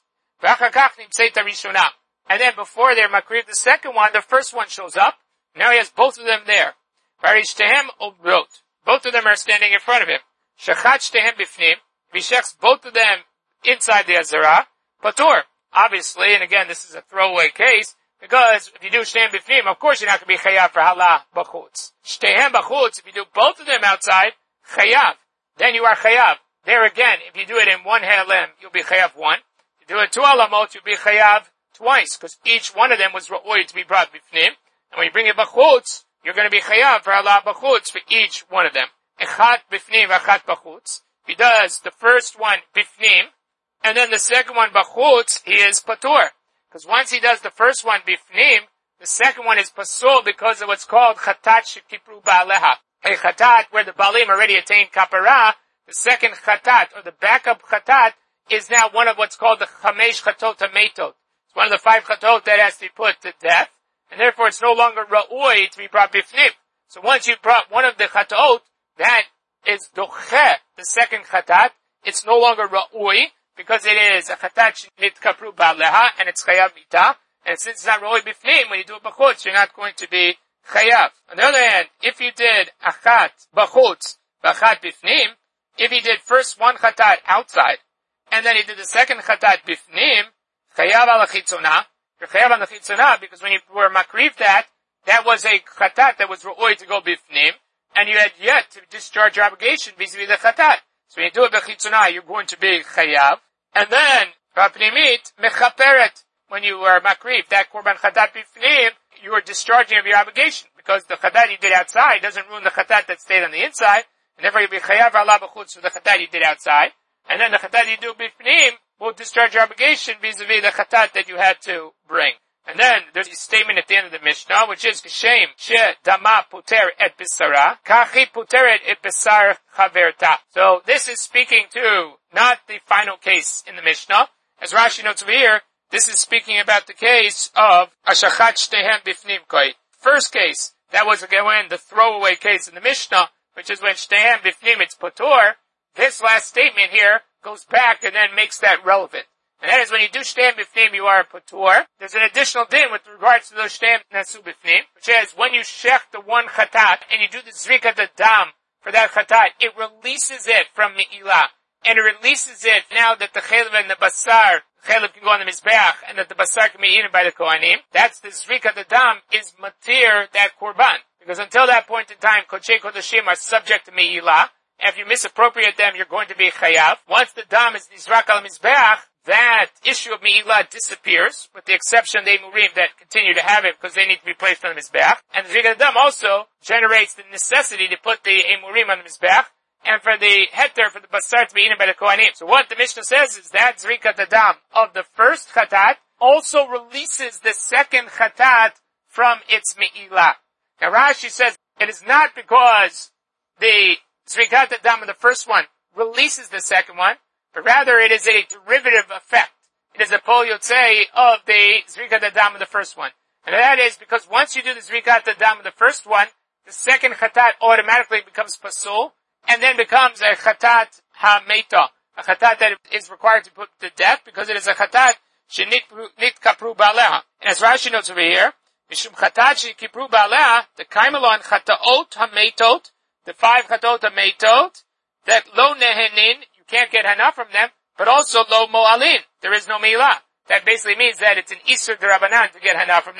And then before they're makriv the second one, the first one shows up. Now he has both of them there. Both of them are standing in front of him. He shechs both of them inside the azara. Patur. Obviously, and again, this is a throwaway case, because if you do shtehem bifnim, of course you're not going to be chayav for hala b'chutz. Shtehem b'chutz, if you do both of them outside, chayav. Then you are chayav. There again, if you do it in one halem, you'll be chayav one. If you do it two alamot, you'll be chayav twice, because each one of them was ra'oi to be brought bifnim. And when you bring it b'chutz, you're going to be chayav for hala b'chutz for each one of them. Echat bifnim, echat b'chutz. If he does the first one bifnim, and then the second one b'chutz, he is patur. Because once he does the first one bifnim, the second one is pasul because of what's called chatat shekipru ba'aleha. A chatat where the balim already attained kapara. The second chatat, or the backup chatat, is now one of what's called the chamesh chatot hametot. It's one of the 5 chatot that has to be put to death, and therefore it's no longer ra'ui to be brought bifnim. So once you brought one of the chatot, that is doche, the second chatat, it's no longer ra'ui, because it is a chatat nitkapru ba'aleha, and it's chayav mita, and since it's not ra'ui bifnim, when you do it b'chutz, you're not going to be chayav. On the other hand, if you did achat b'chutz, b'achat bifnim, if he did first one chatat outside, and then he did the second chatat bifnim, chayav al chitzona, you're chayav al chitzona, because when you were makriv that was a chatat that was ra'oi to go bifnim, and you had yet to discharge your obligation vis-a-vis the chatat. So when you do it b'chitzona, you're going to be chayav. And then, b'pnimit, mechaperet, when you were makriv, that korban chatat bifnim, you are discharging of your obligation, because the chatat you did outside doesn't ruin the chatat that stayed on the inside, and therefore you'll be chayav ala b'chutz for the chatat you did outside, and then the chatat you do b'fnim will discharge your obligation vis-a-vis the chatat that you had to bring. And then there's a statement at the end of the Mishnah, which is Kishem she dama puter et bisara, kachi puteret et bisar chaverta. So this is speaking to not the final case in the Mishnah. As Rashi notes over here, this is speaking about the case of ashachat shtehem bifnim koi. First case, that was again the throwaway case in the Mishnah, which is when shtehem bifnim it's patur. This last statement here goes back and then makes that relevant. And that is when you do shtehem bifnim, you are patur. There's an additional din with regards to those shtehem nasu bifnim, which is when you shech the one chatat and you do the zrika the dam for that chatat, it releases it from me'ilah. And it releases it now that the chelev and the basar, chelev can go on the mizbeach, and that the basar can be eaten by the kohanim. That's the zrika the dam is matir that korban. Because until that point in time, kodesh kodeshim are subject to me'ilah. And if you misappropriate them, you're going to be chayav. Once the dam is nizrak al mizbeach, that issue of me'ilah disappears, with the exception of the emurim that continue to have it because they need to be placed on the mizbeach. And the zrika the dam also generates the necessity to put the emurim on the mizbeach, and for the heter, for the basar to be eaten by the kohanim. So what the Mishnah says is that zrika the dam of the first chatat also releases the second chatat from its me'ilah. Now Rashi says it is not because the zrika the dam of the first one releases the second one, but rather it is a derivative effect. It is a pol yotzei of the zrika the dam of the first one. And that is because once you do the zrika the dam of the first one, the second chatat automatically becomes pasul, and then becomes a chatat ha-meita, a chatat that is required to put to death, because it is a chatat shenit kapru ba'aleha. And as Rashi notes over here, mishum chatat shekipru ba'aleha, the kaimelon chataot ha-meitot, the 5 chatot ha-meitot, that lo nehenin, you can't get hana from them, but also lo mo'alin, there is no milah. That basically means that it's an isur d'rabanan to get hana from them,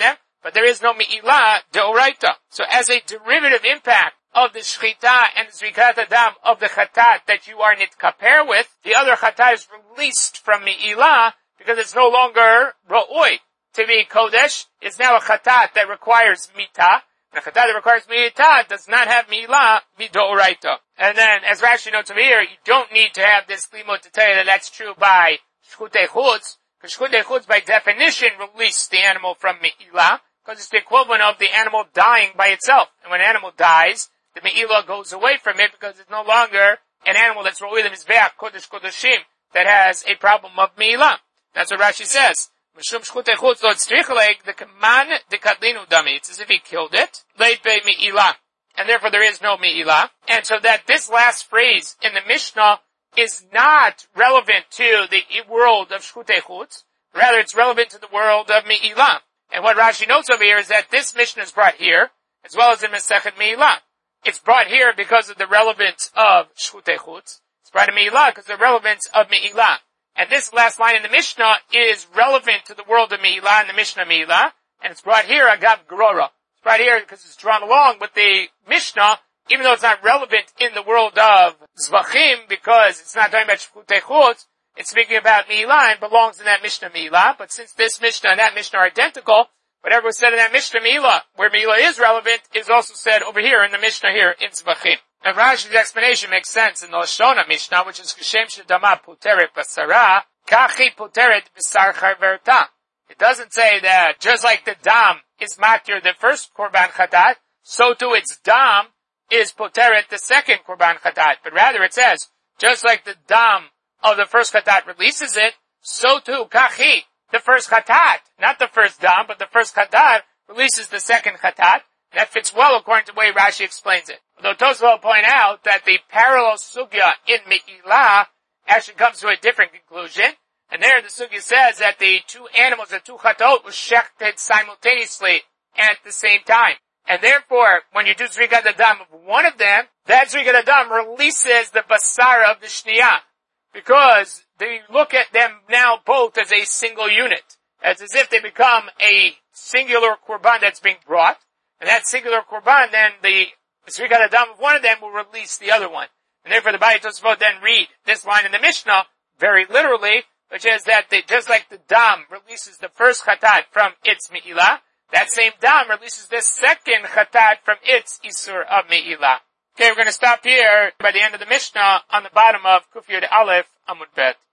but there is no me'ilah deoraita. So as a derivative impact of the shchita and zrikat adam of the chatat that you are nitkaper with, the other chatat is released from me'ilah because it's no longer ra'oi. To be kodesh is now a chatat that requires mita. And a chatat that requires mita does not have me'ilah midoraita. And then, as Rashi notes over here, you don't need to have this limud to tell you that that's true by shchutei chutz, because shchutei chutz by definition release the animal from me'ilah, because it's the equivalent of the animal dying by itself. And when an animal dies, the me'ilah goes away from it because it's no longer an animal that's ro'ui l'mizbeach kodesh kodeshim that has a problem of me'ilah. That's what Rashi says. Mishum shchutei chutz lo tzrichleg the kaman de kadlinu dami. It's as if he killed it. Leit be me'ilah. And therefore there is no me'ilah. And so that this last phrase in the Mishnah is not relevant to the world of shchutei chutz. Rather, it's relevant to the world of me'ilah. And what Rashi notes over here is that this Mishnah is brought here, as well as in Masechet Me'ilah. It's brought here because of the relevance of shchutei chutz. It's brought in Me'ilah because of the relevance of Me'ilah. And this last line in the Mishnah is relevant to the world of Me'ilah and the Mishnah Me'ilah. And it's brought here, agav grora. It's brought here because it's drawn along with the Mishnah, even though it's not relevant in the world of Zvachim, because it's not talking about shchutei chutz. It's speaking about Me'ilah and belongs in that Mishnah Me'ilah. But since this Mishnah and that Mishnah are identical, whatever was said in that Mishnah Me'ilah, where Me'ilah is relevant, is also said over here in the Mishnah here in Zvachim. And Rashi's explanation makes sense in the Lashona Mishnah, which is Kishem Shedama Puteret Basara, Kachi Puteret Bisar Charverta. It doesn't say that just like the Dam is Matir, the first Korban Chatat, so too its Dam is Puteret, the second Korban Chatat. But rather it says, just like the Dam of the first Chatat releases it, so too Kachi, the first Chatat, not the first Dam, but the first Chatat releases the second Chatat. That fits well according to the way Rashi explains it. Although Tosfos will point out that the parallel sugya in Me'ilah actually comes to a different conclusion. And there the sugya says that the two animals, the two chatot, were shechted simultaneously at the same time. And therefore, when you do zrikat adam of one of them, that zrikat adam releases the basara of the shniyah. Because they look at them now both as a single unit. It's as if they become a singular korban that's being brought. And that singular korban, then the zrikat adam of one of them will release the other one. And therefore the Ba'ai Tosfot then read this line in the Mishnah very literally, which is that just like the dam releases the first chatat from its me'ilah, that same dam releases the second chatat from its isur of me'ilah. Okay, we're going to stop here by the end of the Mishnah on the bottom of Kuf Yud Aleph Amud Bet.